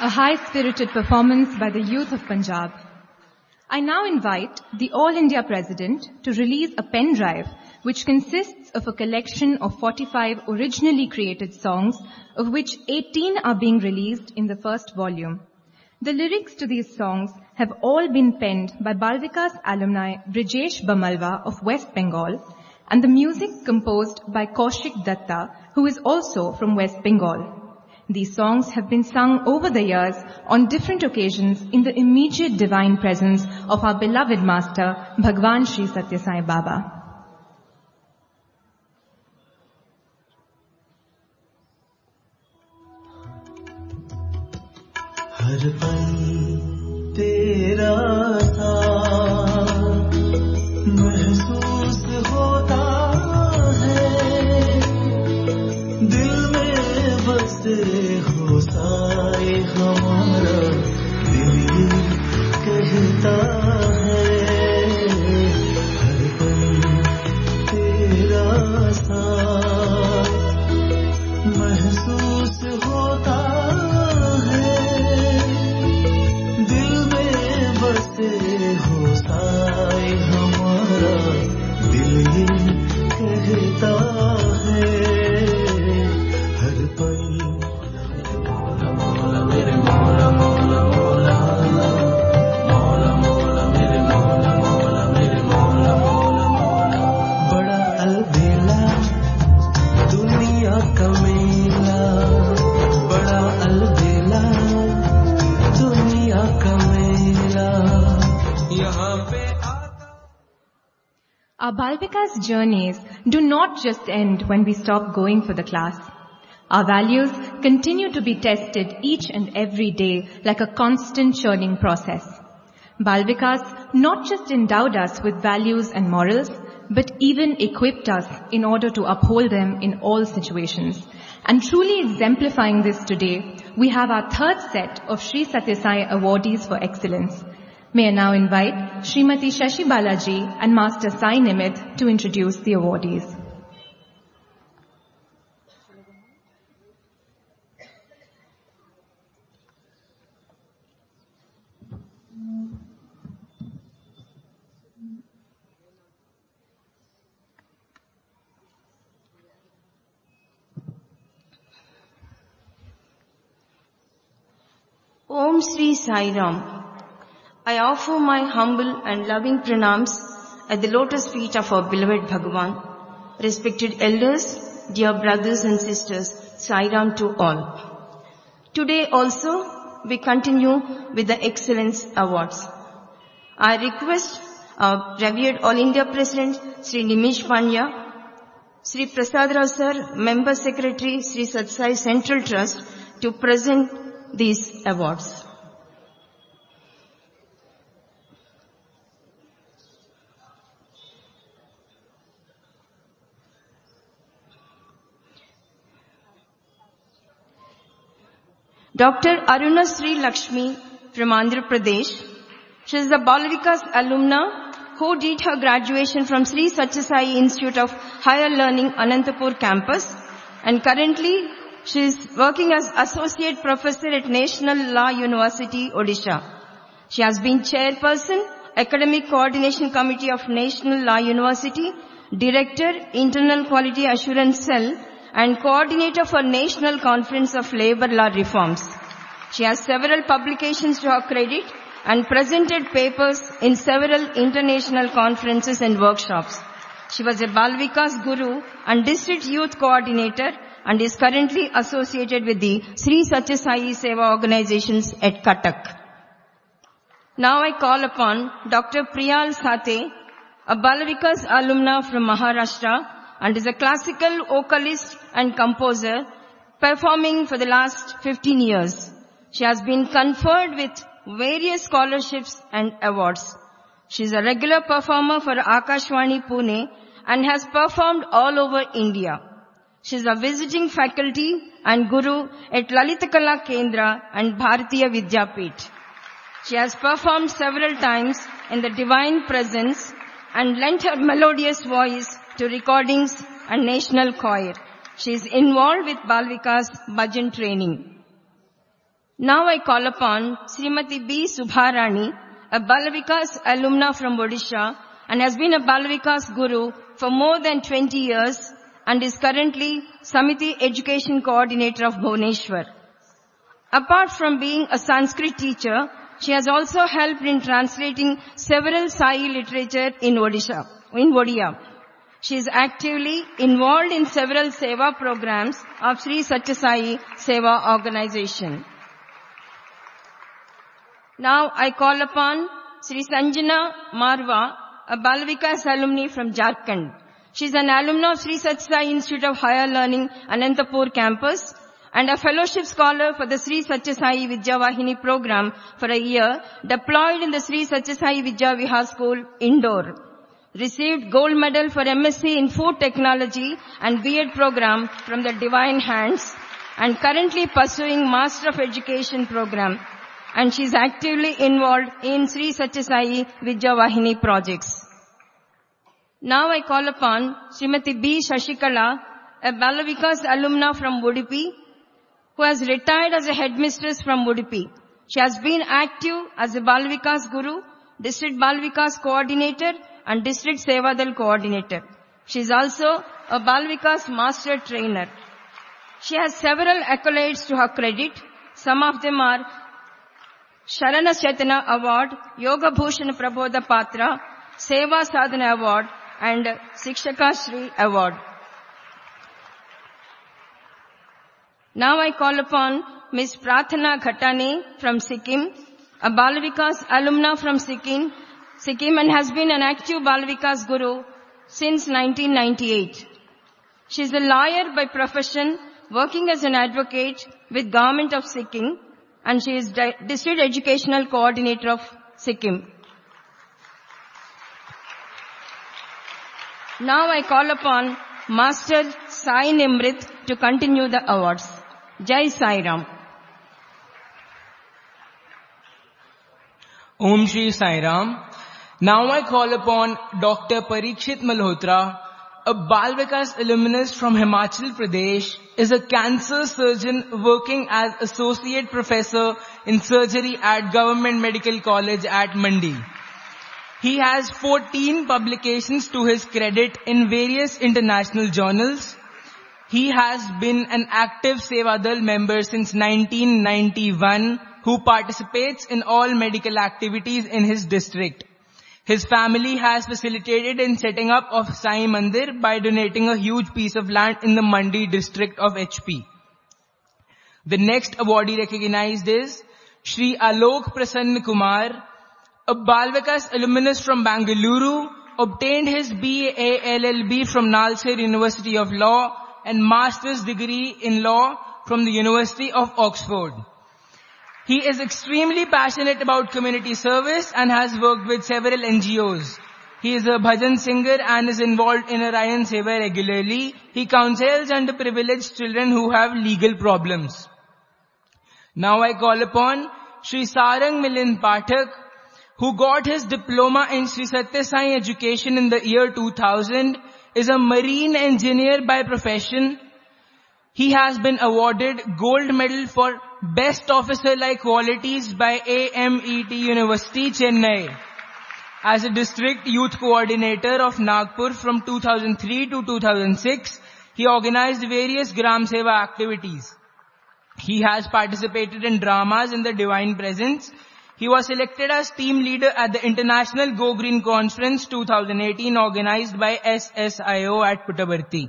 a high-spirited performance by the youth of Punjab. I now invite the All India President to release a pen drive which consists of a collection of forty-five originally created songs, of which eighteen are being released in the first volume. The lyrics to these songs have all been penned by Balvikas alumni Brijesh Bamalwa of West Bengal, and the music composed by Kaushik Datta, who is also from West Bengal. These songs have been sung over the years on different occasions in the immediate divine presence of our beloved Master, Bhagwan Sri Satya Sai Baba. हर पल तेरा साथ महसूस होता है, दिल में बसे हो साए हमारा, दिल कहता है। हर पल तेरा साथ महसूस होता हो साए हमारा, दिल कहता है। हर पल मौला मौला मेरे मौला मौला मौला मौला मौला मेरे मौला मौला मेरे मौला मौला मौला। बड़ा अलबेला दुनिया का मेला, बड़ा अलबेला दुनिया का मेला। Our Balvikas journeys do not just end when we stop going for the class. Our values continue to be tested each and every day like a constant churning process. Balvikas not just endowed us with values and morals, but even equipped us in order to uphold them in all situations. And truly exemplifying this today, we have our third set of Sri Satya Sai awardees for excellence. May I now invite Srimati Shashi Balaji and Master Sai Nimit to introduce the awardees. Om Shri Sai Ram. I offer my humble and loving pranams at the lotus feet of our beloved Bhagwan. Respected elders, dear brothers and sisters, Sai Ram to all. Today also, we continue with the Excellence Awards. I request our revered All India President, Sri Nimish Pandya, Sri Prasad Rao Sir, Member Secretary, Sri Satsai Central Trust, to present these awards. Doctor Aruna Sri Lakshmi from Andhra Pradesh. She is the Balvikas alumna who did her graduation from Sri Satya Sai Institute of Higher Learning, Anantapur campus, and currently she is working as Associate Professor at National Law University, Odisha. She has been Chairperson, Academic Coordination Committee of National Law University, Director, Internal Quality Assurance Cell, and Coordinator for National Conference of Labour Law Reforms. She has several publications to her credit and presented papers in several international conferences and workshops. She was a Balvikas Guru and District Youth Coordinator and is currently associated with the Sri Satya Sai Seva organizations at Cuttack. Now I call upon Doctor Priyal Sathe, a Balvikas alumna from Maharashtra, and is a classical vocalist and composer, performing for the last fifteen years. She has been conferred with various scholarships and awards. She is a regular performer for Akashvani Pune and has performed all over India. She is a visiting faculty and guru at Lalitakala Kendra and Bharatiya Vidyapith. She has performed several times in the divine presence and lent her melodious voice to recordings and national choir. She is involved with Balvikas Bhajan training. Now I call upon Srimati B. Subharani, a Balavikas alumna from Odisha and has been a Balavikas guru for more than twenty years and is currently Samiti Education Coordinator of Bhubaneswar. Apart from being a Sanskrit teacher, she has also helped in translating several Sai literature in Odisha, in Odia. She is actively involved in several Seva programs of Sri Satya Sai Seva organization. Now I call upon Sri Sanjana Marwa, a Balavikas alumni from Jharkhand. She is an alumna of Sri Satya Sai Institute of Higher Learning, Anantapur campus, and a fellowship scholar for the Sri Satya Sai Vidya Vahini program for a year, deployed in the Sri Satya Sai Vidya Vihar School, Indore. Received gold medal for M S c in Food Technology and B Ed program from the Divine Hands, and currently pursuing Master of Education program. And she is actively involved in Sri Satya Sai Vidya Vahini projects. Now I call upon Srimati B. Shashikala, a Balavikas alumna from Udupi, who has retired as a headmistress from Udupi. She has been active as a Balavikas guru, district Balavikas coordinator, and district Sevadal coordinator. She is also a Balavikas master trainer. She has several accolades to her credit. Some of them are Sharana Chetana Award, Yoga Bhushan Prabodha Patra, Seva Sadhana Award, and Sikshaka Shri Award. Now I call upon Miss Prathana Ghatane from Sikkim, a Balavikas alumna from Sikkim, Sikkim and has been an active Balavikas guru since nineteen ninety-eight. She is a lawyer by profession, working as an advocate with Government of Sikkim, and she is di- District Educational Coordinator of Sikkim. Now I call upon Master Sai Nimrit to continue the awards. Jai Sai Ram. Om Shri Sai Ram. Now I call upon Doctor Parikshit Malhotra, a Bal Vikas alumnus from Himachal Pradesh, is a cancer surgeon working as associate professor in surgery at Government Medical College at Mandi. He has fourteen publications to his credit in various international journals. He has been an active Sevadal member since nineteen ninety-one, who participates in all medical activities in his district. His family has facilitated in setting up of Sai Mandir by donating a huge piece of land in the Mandi district of H P. The next awardee recognized is Shri Alok Prasanna Kumar, a Bal Vikas alumnus from Bangalore, obtained his B A L L B from Nalsir University of Law and master's degree in law from the University of Oxford. He is extremely passionate about community service and has worked with several N G Os. He is a bhajan singer and is involved in Arayan Seva regularly. He counsels underprivileged children who have legal problems. Now I call upon Shri Sarang Milind Pathak, who got his diploma in Sri Satya Sai Education in the year two thousand, is a marine engineer by profession. He has been awarded gold medal for best officer-like qualities by A M E T University, Chennai. As a district youth coordinator of Nagpur from two thousand three to two thousand six, he organized various Gram Seva activities. He has participated in dramas in the Divine Presence. He was selected as team leader at the International Go Green Conference twenty eighteen organized by S S I O at Puttaparthi.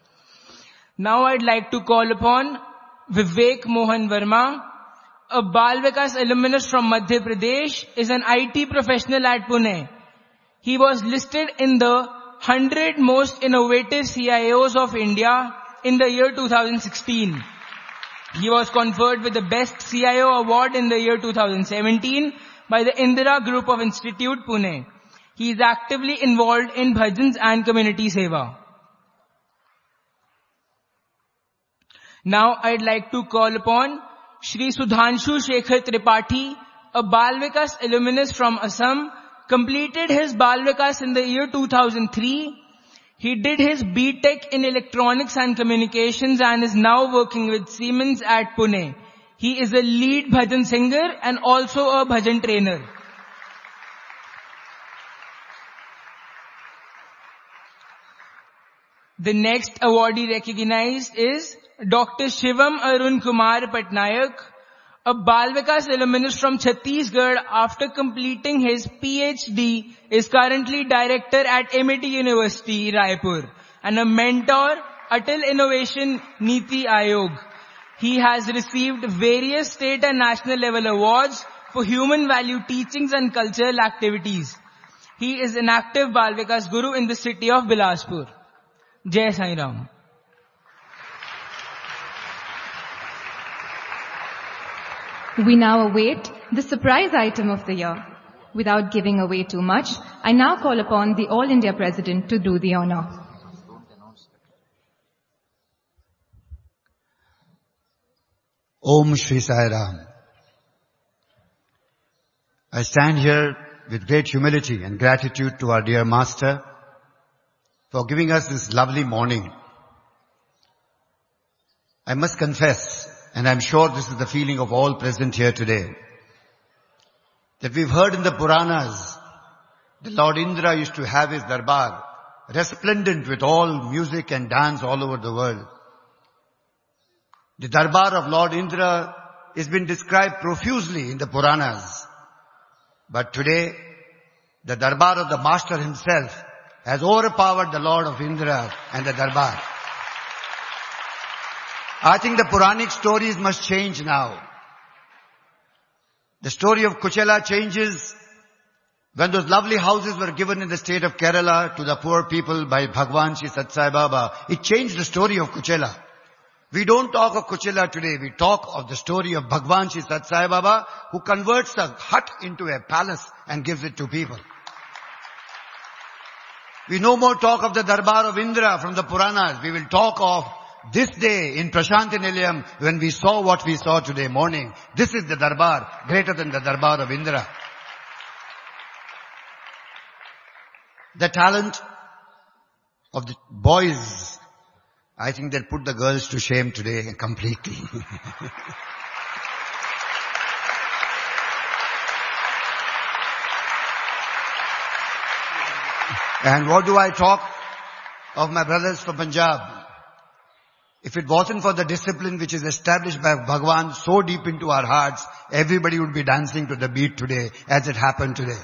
Now I'd like to call upon Vivek Mohan Verma, a Bal Vikas alumnus from Madhya Pradesh, is an I T professional at Pune. He was listed in the one hundred most innovative C I Os of India in the year two thousand sixteen. He was conferred with the Best C I O Award in the year two thousand seventeen by the Indira Group of Institute, Pune. He is actively involved in bhajans and community seva. Now I'd like to call upon Shri Sudhanshu Shekhar Tripathi, a Bal Vikas alumnus from Assam, completed his Bal Vikas in the year two thousand three. He did his B Tech in Electronics and Communications and is now working with Siemens at Pune. He is a lead bhajan singer and also a bhajan trainer. The next awardee recognized is Doctor Shivam Arun Kumar Patnaik, a Bal Vikas alumnus from Chhattisgarh. After completing his P H D, is currently director at Amity University, Raipur, and a mentor, Atal Innovation Niti Ayog. He has received various state and national level awards for human value teachings and cultural activities. He is an active Bal Vikas Guru in the city of Bilaspur. Jai Sai Ram. We now await the surprise item of the year. Without giving away too much, I now call upon the All India President to do the honor. Om Shri Sai Ram. I stand here with great humility and gratitude to our dear Master for giving us this lovely morning. I must confess, and I'm sure this is the feeling of all present here today, that we've heard in the Puranas, the Lord Indra used to have his darbar resplendent with all music and dance all over the world. The darbar of Lord Indra has been described profusely in the Puranas. But today, the darbar of the Master himself has overpowered the Lord of Indra and the darbar. I think the Puranic stories must change now. The story of Kuchela changes when those lovely houses were given in the state of Kerala to the poor people by Bhagwan Shri Sathya Sai Baba. It changed the story of Kuchela. We don't talk of Kuchela today. We talk of the story of Bhagwan Shri Sathya Sai Baba, who converts a hut into a palace and gives it to people. We no more talk of the Darbar of Indra from the Puranas. We will talk of this day in Prashanti Nilayam when we saw what we saw today morning. This is the Darbar, greater than the Darbar of Indra. The talent of the boys, I think they'll put the girls to shame today completely. And what do I talk of my brothers from Punjab? If it wasn't for the discipline which is established by Bhagwan so deep into our hearts, everybody would be dancing to the beat today as it happened today.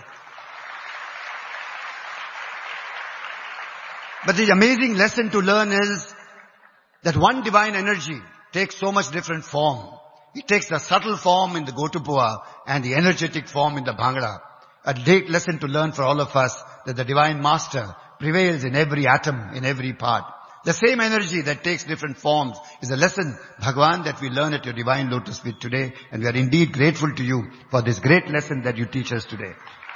But the amazing lesson to learn is that one divine energy takes so much different form. It takes the subtle form in the Gotupua and the energetic form in the Bhangra. A great lesson to learn for all of us, that the Divine Master prevails in every atom, in every part. The same energy that takes different forms is a lesson, Bhagwan, that we learn at your Divine Lotus Feet today. And we are indeed grateful to you for this great lesson that you teach us today.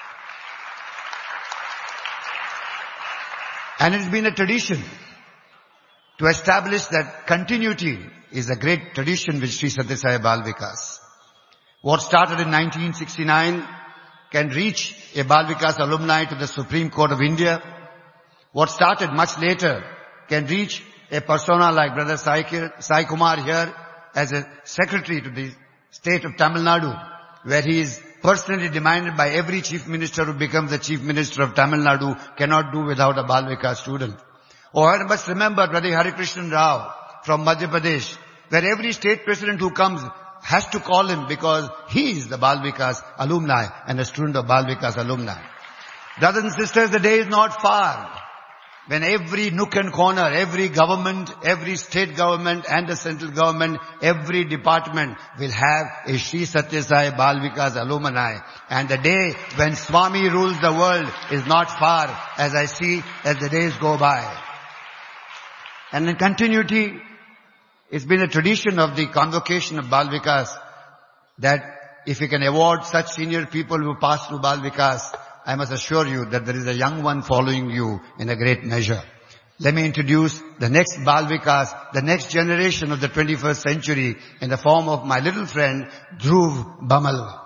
And it's been a tradition to establish that continuity is a great tradition with Sri Sathya Sai Bal Vikas. What started in nineteen sixty-nine can reach a Bal Vikas alumni to the Supreme Court of India. What started much later can reach a persona like Brother Sai, Sai Kumar here as a secretary to the state of Tamil Nadu, where he is personally demanded by every chief minister who becomes the chief minister of Tamil Nadu cannot do without a Bal Vikas student. Or I must remember Brother Harikrishnan Rao from Madhya Pradesh, where every state president who comes has to call him because he is the Bal Vikas alumni and a student of Bal Vikas alumni. Brothers and sisters, the day is not far when every nook and corner, every government, every state government and the central government, every department will have a Sri Sathya Sai Bal Vikas alumni. And the day when Swami rules the world is not far, as I see as the days go by. And in continuity, it's been a tradition of the convocation of Bal Vikas that if we can award such senior people who pass through Bal Vikas, I must assure you that there is a young one following you in a great measure. Let me introduce the next Bal Vikas, the next generation of the twenty-first century in the form of my little friend, Dhruv Bamal.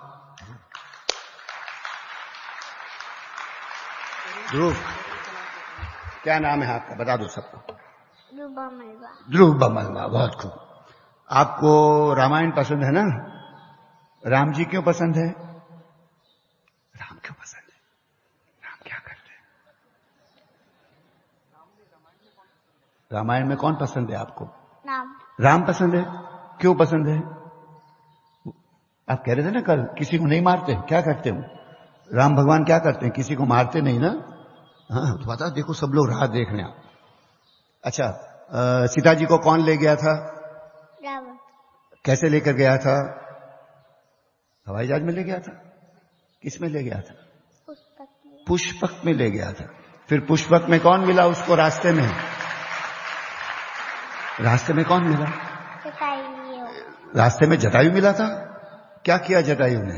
Dhruv, क्या नाम है आपका? बता दो सबको. ध्रुव बमलवा. बहुत खूब. आपको रामायण पसंद है ना? राम जी क्यों पसंद है? राम क्यों पसंद है? राम क्या करते हैं? रामायण में कौन पसंद है आपको? राम। राम पसंद है। क्यों पसंद है? आप कह रहे थे ना कल, किसी को नहीं मारते, क्या करते हो? राम भगवान क्या करते हैं? किसी को मारते नहीं ना? हाँ, तो बता, देखो सब लोग राह देख रहे हैं। अच्छा, आ, सीता जी को कौन ले गया था? रावण। कैसे लेकर गया था? हवाई जहाज में ले गया था? किस में ले गया था? पुष्पक में। पुष्पक में ले गया था। फिर पुष्पक में कौन मिला उसको रास्ते में? रास्ते में कौन मिला? जटायु। रास्ते में जटायु मिला था। क्या किया जटायु ने?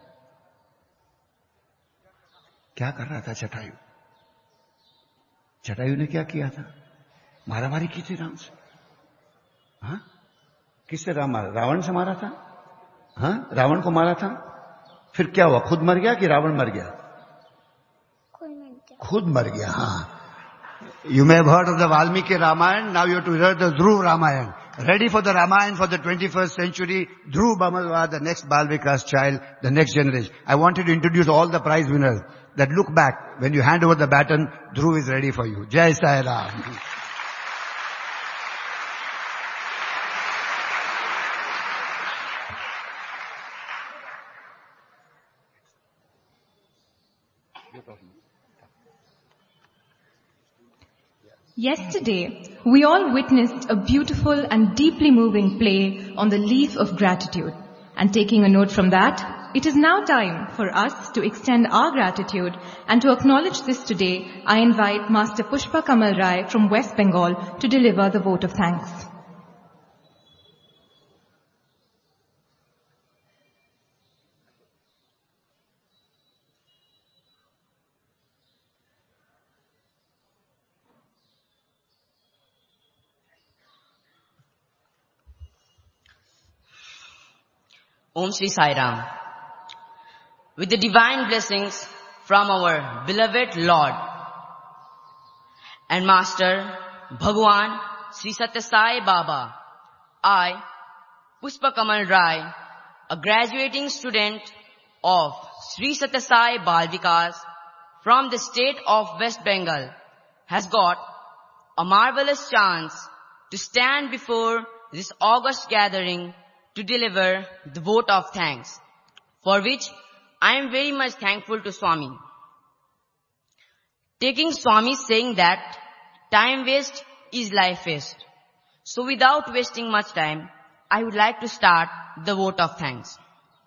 क्या कर रहा था जटायु? जटायु ने क्या किया था? मारामारी की थी राम से। हाँ, किससे राम मारा? रावण से मारा था। हाँ, रावण को मारा था। फिर क्या हुआ? खुद मर गया कि रावण मर गया? खुद मर गया। खुद मर गया। हाँ, you may have heard of the Valmiki Ramayana. Now you have to hear the Dhruv Ramayana. Ready for the Ramayana for the twenty-first century. Dhruv Bamalwa, the next Balvika's child, the next generation. I wanted to introduce all the prize winners that look back. When you hand over the baton, Dhruv is ready for you. Jai Sai Ram. Yesterday, we all witnessed a beautiful and deeply moving play on the leaf of gratitude. And taking a note from that, it is now time for us to extend our gratitude, and to acknowledge this today, I invite Master Pushpa Kamal Rai from West Bengal to deliver the vote of thanks. Om Shri Sai Ram. With the divine blessings from our beloved Lord and Master Bhagwan Sri Satya Sai Baba, I, Pushpa Kamal Rai, a graduating student of Sri Satya Sai Bal Vikas from the state of West Bengal, has got a marvelous chance to stand before this august gathering to deliver the vote of thanks, for which I am very much thankful to Swami. Taking Swami saying that time waste is life waste. So without wasting much time, I would like to start the vote of thanks.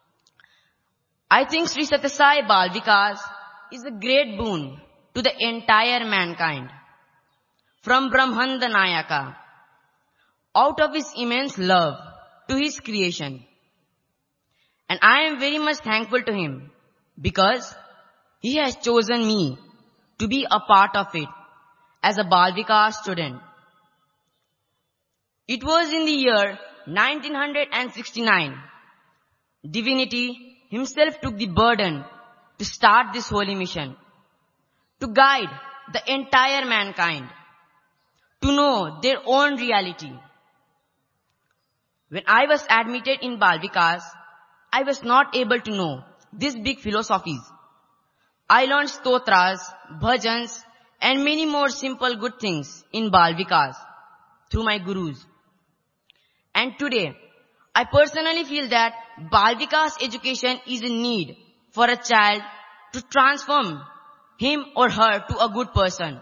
I think Sri Satya Sai Bal Vikas is a great boon to the entire mankind. From Brahmanda Nayaka, out of his immense love to his creation. And I am very much thankful to him because he has chosen me to be a part of it as a Bal Vikas student. It was in the year nineteen sixty-nine. Divinity himself took the burden to start this holy mission, to guide the entire mankind, to know their own reality. When I was admitted in Bal Vikas, I was not able to know these big philosophies. I learned stotras, bhajans, and many more simple good things in Bal Vikas through my gurus. And today, I personally feel that Bal Vikas education is in need for a child to transform him or her to a good person.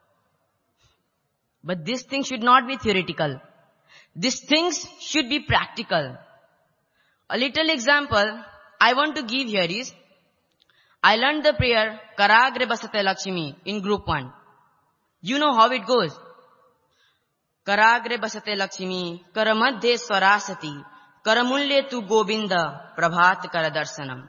But this thing should not be theoretical. These things should be practical. A little example I want to give here is, I learned the prayer Karagre Basate Lakshmi in group one. You know how it goes. Karagre Basate Lakshmi, Karamadhe Swarasati, Karamulye tu Govinda, Prabhat Karadarshanam.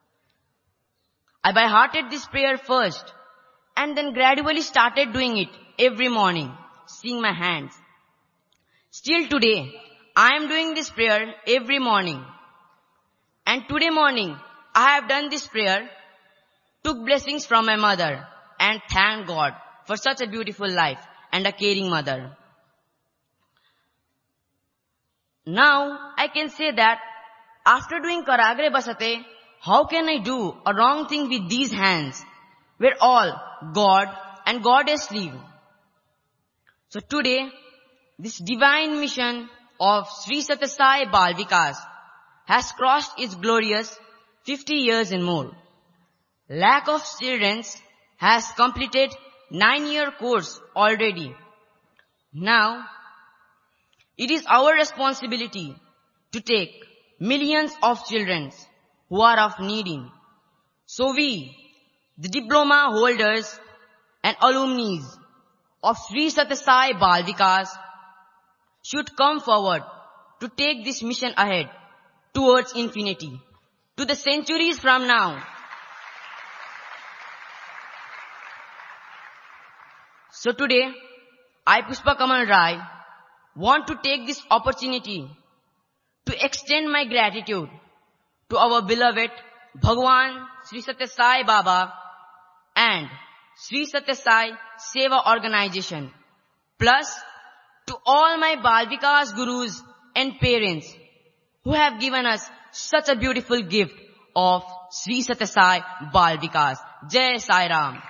I by hearted this prayer first and then gradually started doing it every morning, seeing my hands. Still today, I am doing this prayer every morning. And today morning, I have done this prayer, took blessings from my mother, and thanked God for such a beautiful life and a caring mother. Now I can say that after doing Karagre Basate, how can I do a wrong thing with these hands, where all God and Goddess live? So today, this divine mission of Sri Sathya Sai Bal Vikas has crossed its glorious fifty years and more. Lakh of students has completed nine-year course already. Now, it is our responsibility to take millions of children who are of needing. So we, the diploma holders and alumni of Sri Sathya Sai Bal Vikas, should come forward to take this mission ahead towards infinity, to the centuries from now. So today, I, Pushpa Kamal Rai, want to take this opportunity to extend my gratitude to our beloved Bhagwan Sri Sathya Sai Baba and Sri Sathya Sai Seva Organization, plus to all my Bal Vikas gurus and parents who have given us such a beautiful gift of Sri Sathya Sai Bal Vikas. Jai Sai Ram.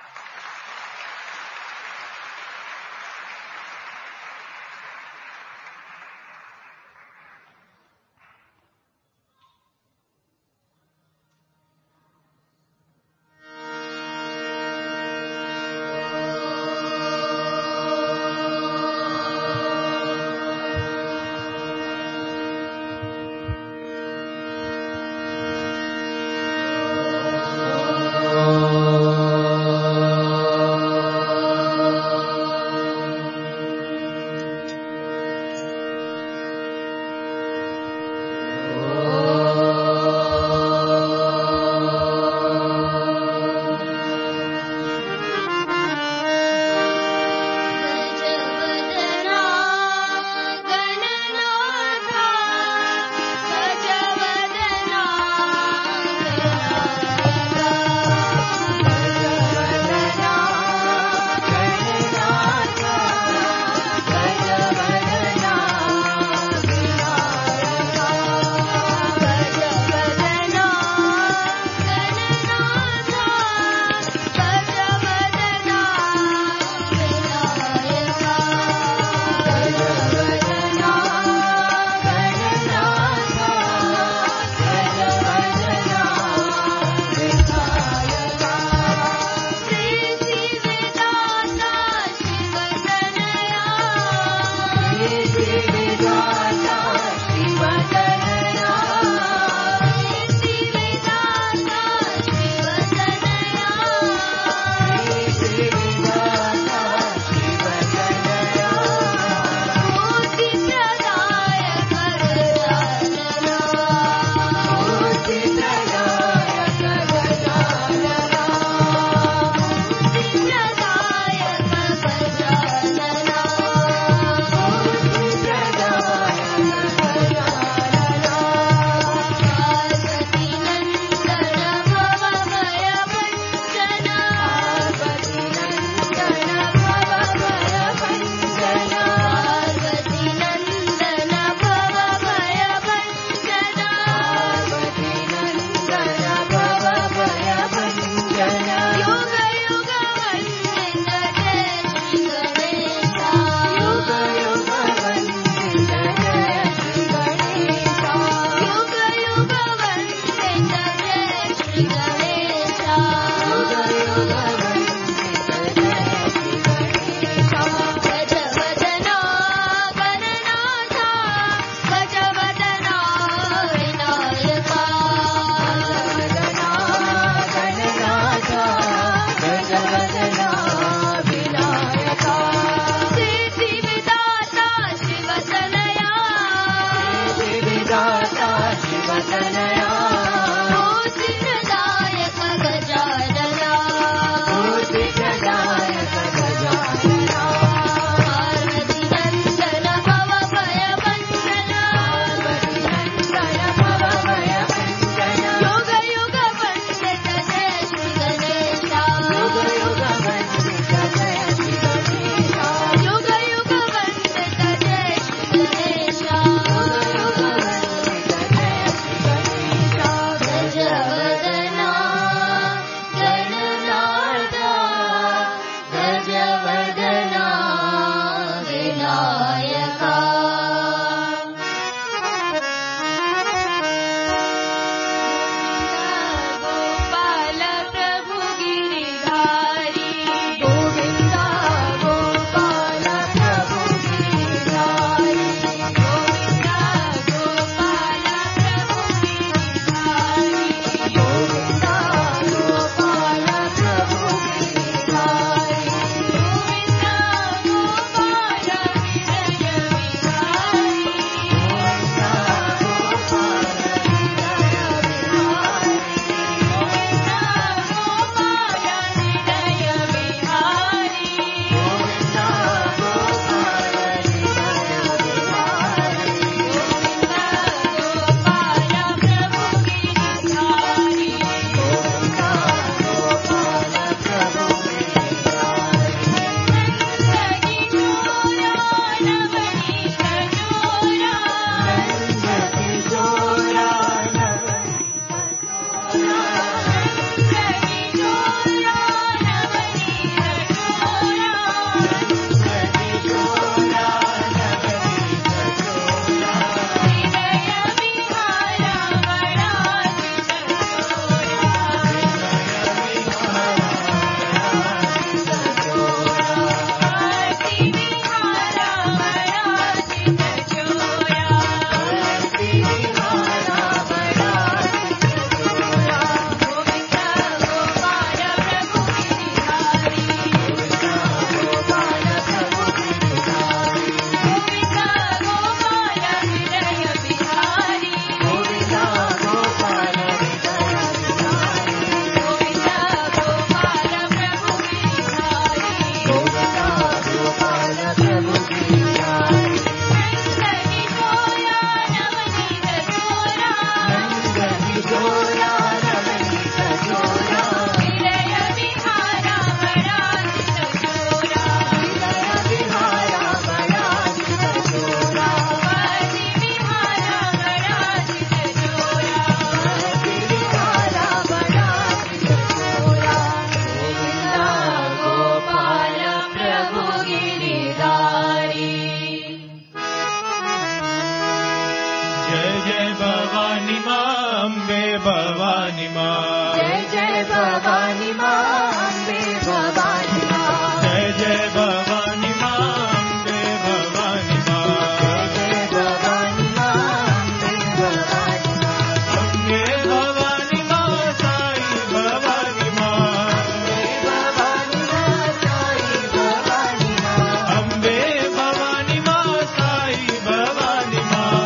Bhavani माँ, जय जय भवानी माँ, अम्बे भवानी माँ, जय जय भवानी माँ, अम्बे भवानी माँ, जय भवानी माँ, अम्बे भवानी माँ, अम्बे भवानी माँ, साई भवानी माँ, भवानी माँ, साई भवानी माँ, अम्बे भवानी माँ, साई भवानी माँ,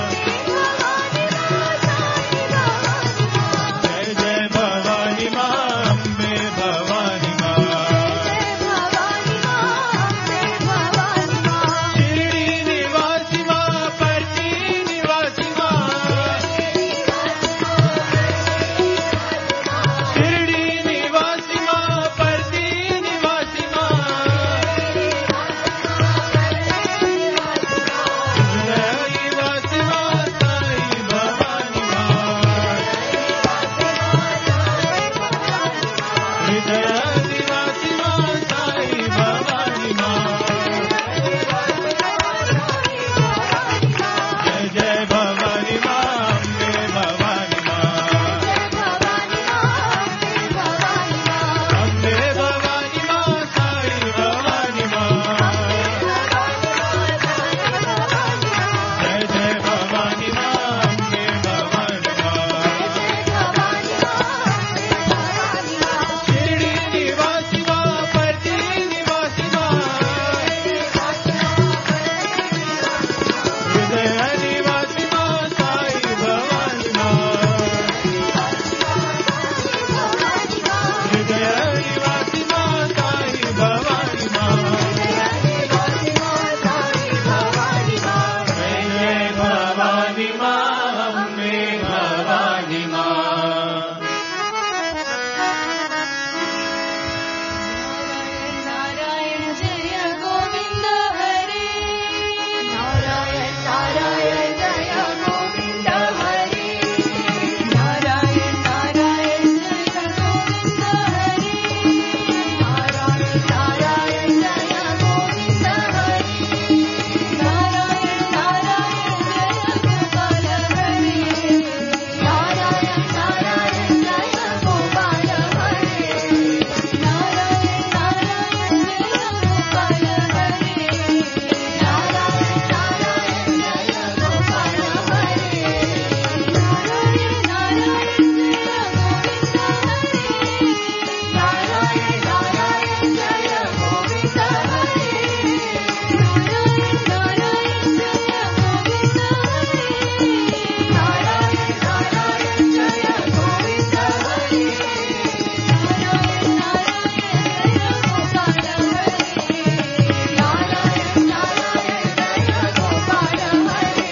जय जय भवानी माँ, अम्बे भवानी माँ, शिरडी निवासी माँ, परती निवासी माँ, शिरडी निवासी माँ, परती निवासी माँ, हृदय निवासी माँ, साई भवानी माँ, हृदय निवासी माँ, साई भवानी माँ, जय जय भवानी माँ, अम्बे भवानी माँ, अम्बे भवानी माँ, साई भवानी माँ, जय जय भवानी माँ, अम्बे भवानी माँ, शिरडी निवासी माँ, परती निवासी माँ, हृदय निवासी माँ, साई भवानी माँ, हृदय निवासी माँ, साई भवानी माँ, जय जय भवानी माँ, अम्बे भवानी माँ, नारायण जय गोविंद हरे, नारायण नारायण जय गोविंद हरे, नारायण नारायण जय गोविंद हरे, नारायण नारायण जय गोविंद हरे, नारायण नारायण जय गोपाल हरे, नारायण नारायण जय गोपाल हरे, नारायण नारायण जय गोपाल हरे, नारायण नारायण जय गोपाल हरे, नारायण नारायण जय गोविंद हरे, नारायण नारायण जय गोविंद हरे, नारायण नारायण जय गोविंद हरे, नारायण नारायण जय गोविंद हरे, नारायण नारायण जय गोपाल हरे, नारायण नारायण जय गोपाल हरे,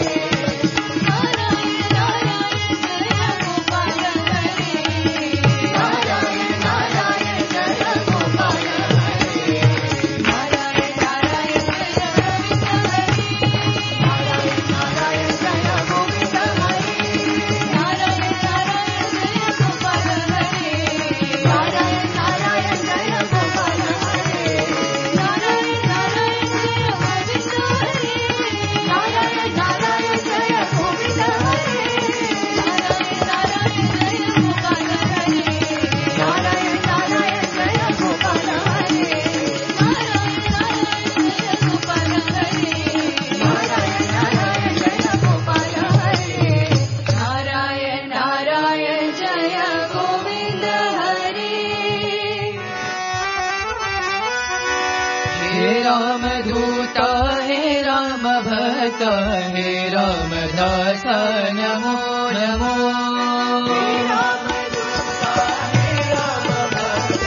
नारायण नारायण जय गोपाल हरे, नारायण नारायण जय गोपाल हरे, नारायण नारायण जय गोविंद हरे, नारायण नारायण जय गोविंद हरे, नारायण नारायण जय गोपाल हरे, नारायण नारायण जय गोपाल हरे, नारायण नारायण जय गोविंद हरे, नारायण नारायण जय गोविंद हरे, नारायण नारायण जय गोपाल हरे, नारायण नारायण जय गोपाल हरे, नारायण नारायण जय गोपाल हरे, नारायण नारायण जय गोपाल हरे, नारायण नारायण जय गोविंद हरे। हे राम दूता हे राम भक्त हे राम दास नमो नमो हे राम दूता हे राम भक्त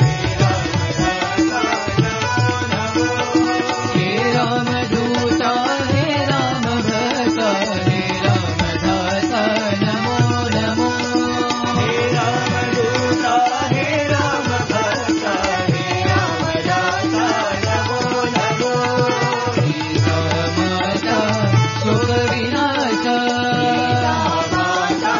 हे राम दूता हे राम भक्त हे राम दास नमो नमो हे राम दूता हे राम भक्त हे राम दास नमो नमो सीता माता शोक विनाश सीता माता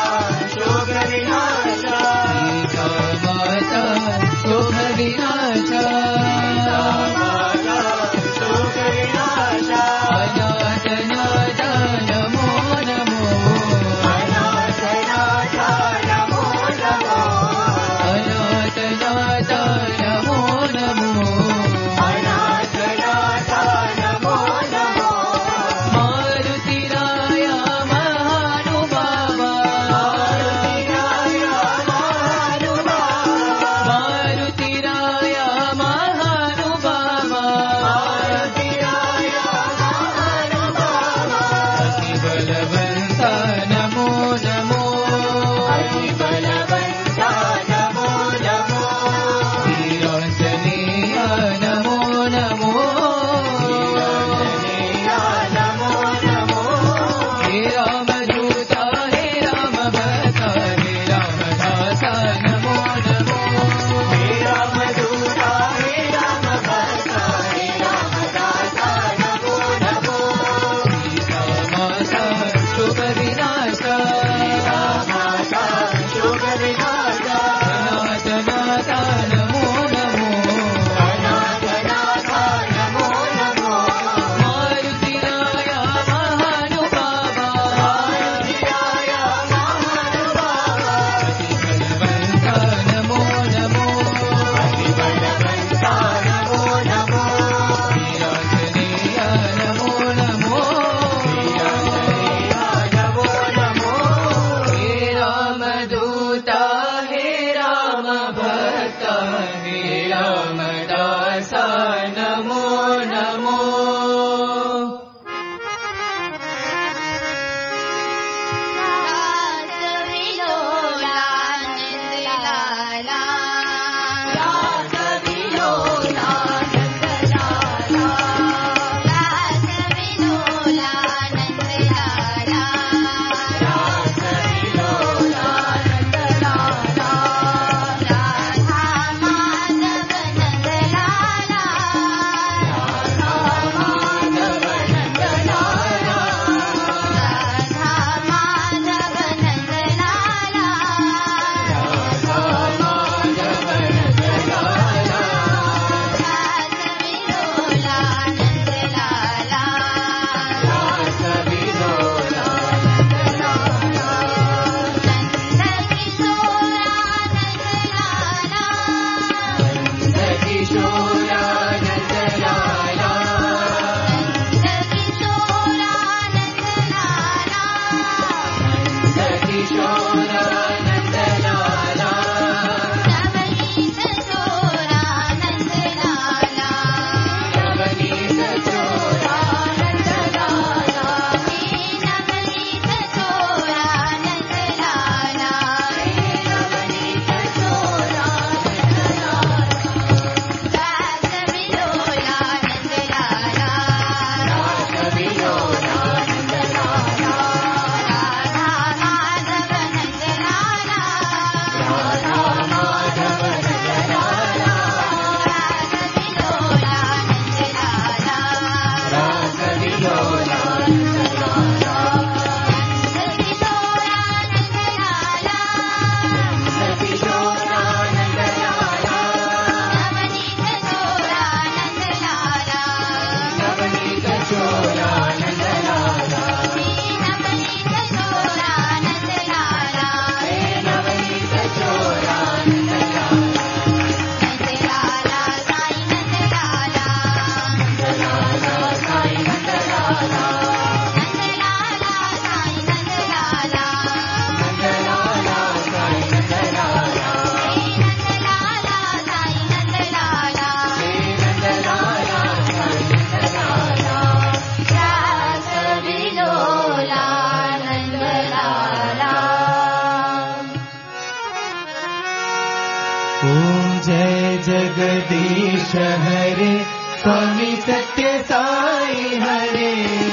जगदीश हरे स्वामी सत्य साई हरे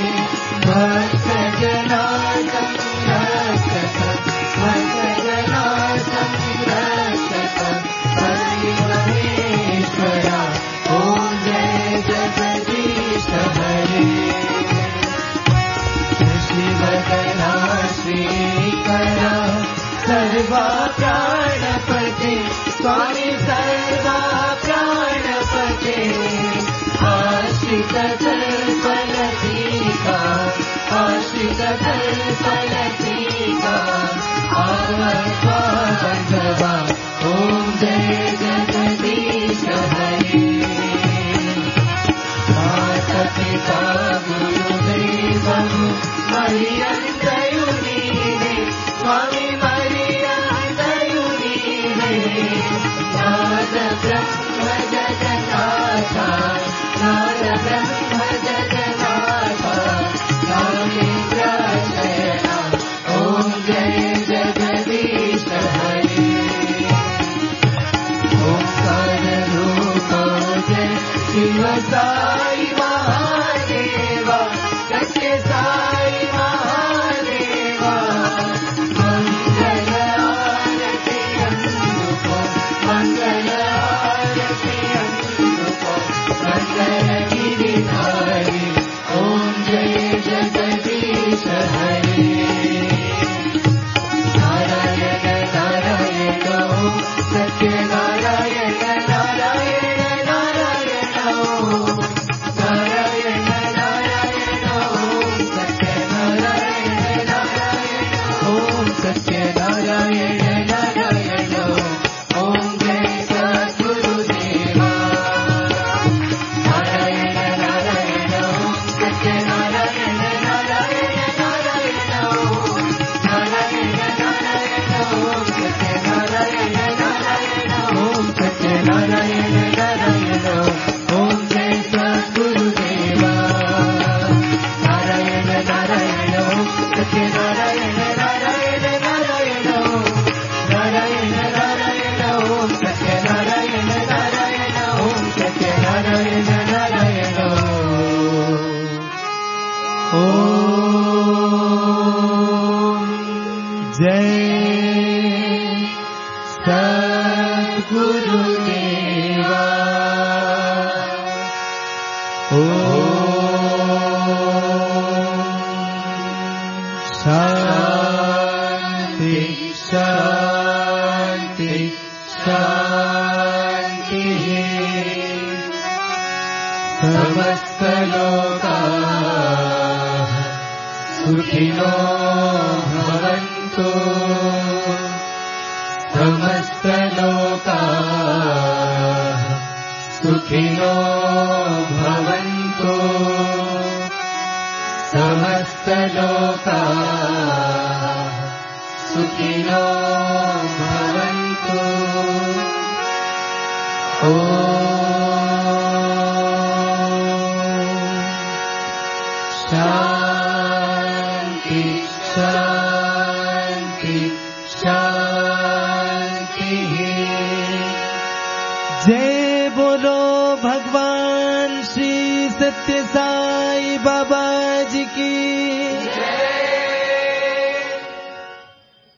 भक्त जना संरक्षक भक्त जना संरक्षक हरि महेश्वरा ओम जय जगदीश हरे शिवकला श्रीकरा सर्वा प्राणपते स्वामी सर्वा प्राणपते आश्रित कल्पलतिका आश्रित कल्पलतिका आत्मा बंधवा ओम जय जगदीश हरे माता पिता गुरुदेव मरियंतयुनी स्वामी मरियंतयुनी नाद ब्रह्म जगन्नाथा नाद ब्रह्म जगन्नाथा नागेन्द्र शयना ओम जय जगदीश हरे ओंकार रूप जय शिव साई महादेवा सत्य साई महादेवा मंगल आरती अनुको मंगल आरती अनुको मंगल गिरिधारी ओम जय जगदीश हरे नारायण नारायण ओम सत्य नारायण नारायण नारायण ओम नारायण नारायण ओम सत्य समस्तलोकाः सुखिनो भवन्तु समस्तलोकाः सुखिनो भवन्तु समस्तलोकाः सुखिनो भवन्तु ॐ शान्ति शान्ति शान्तिः जय बोलो भगवान श्री सत्य साई बाबा जी की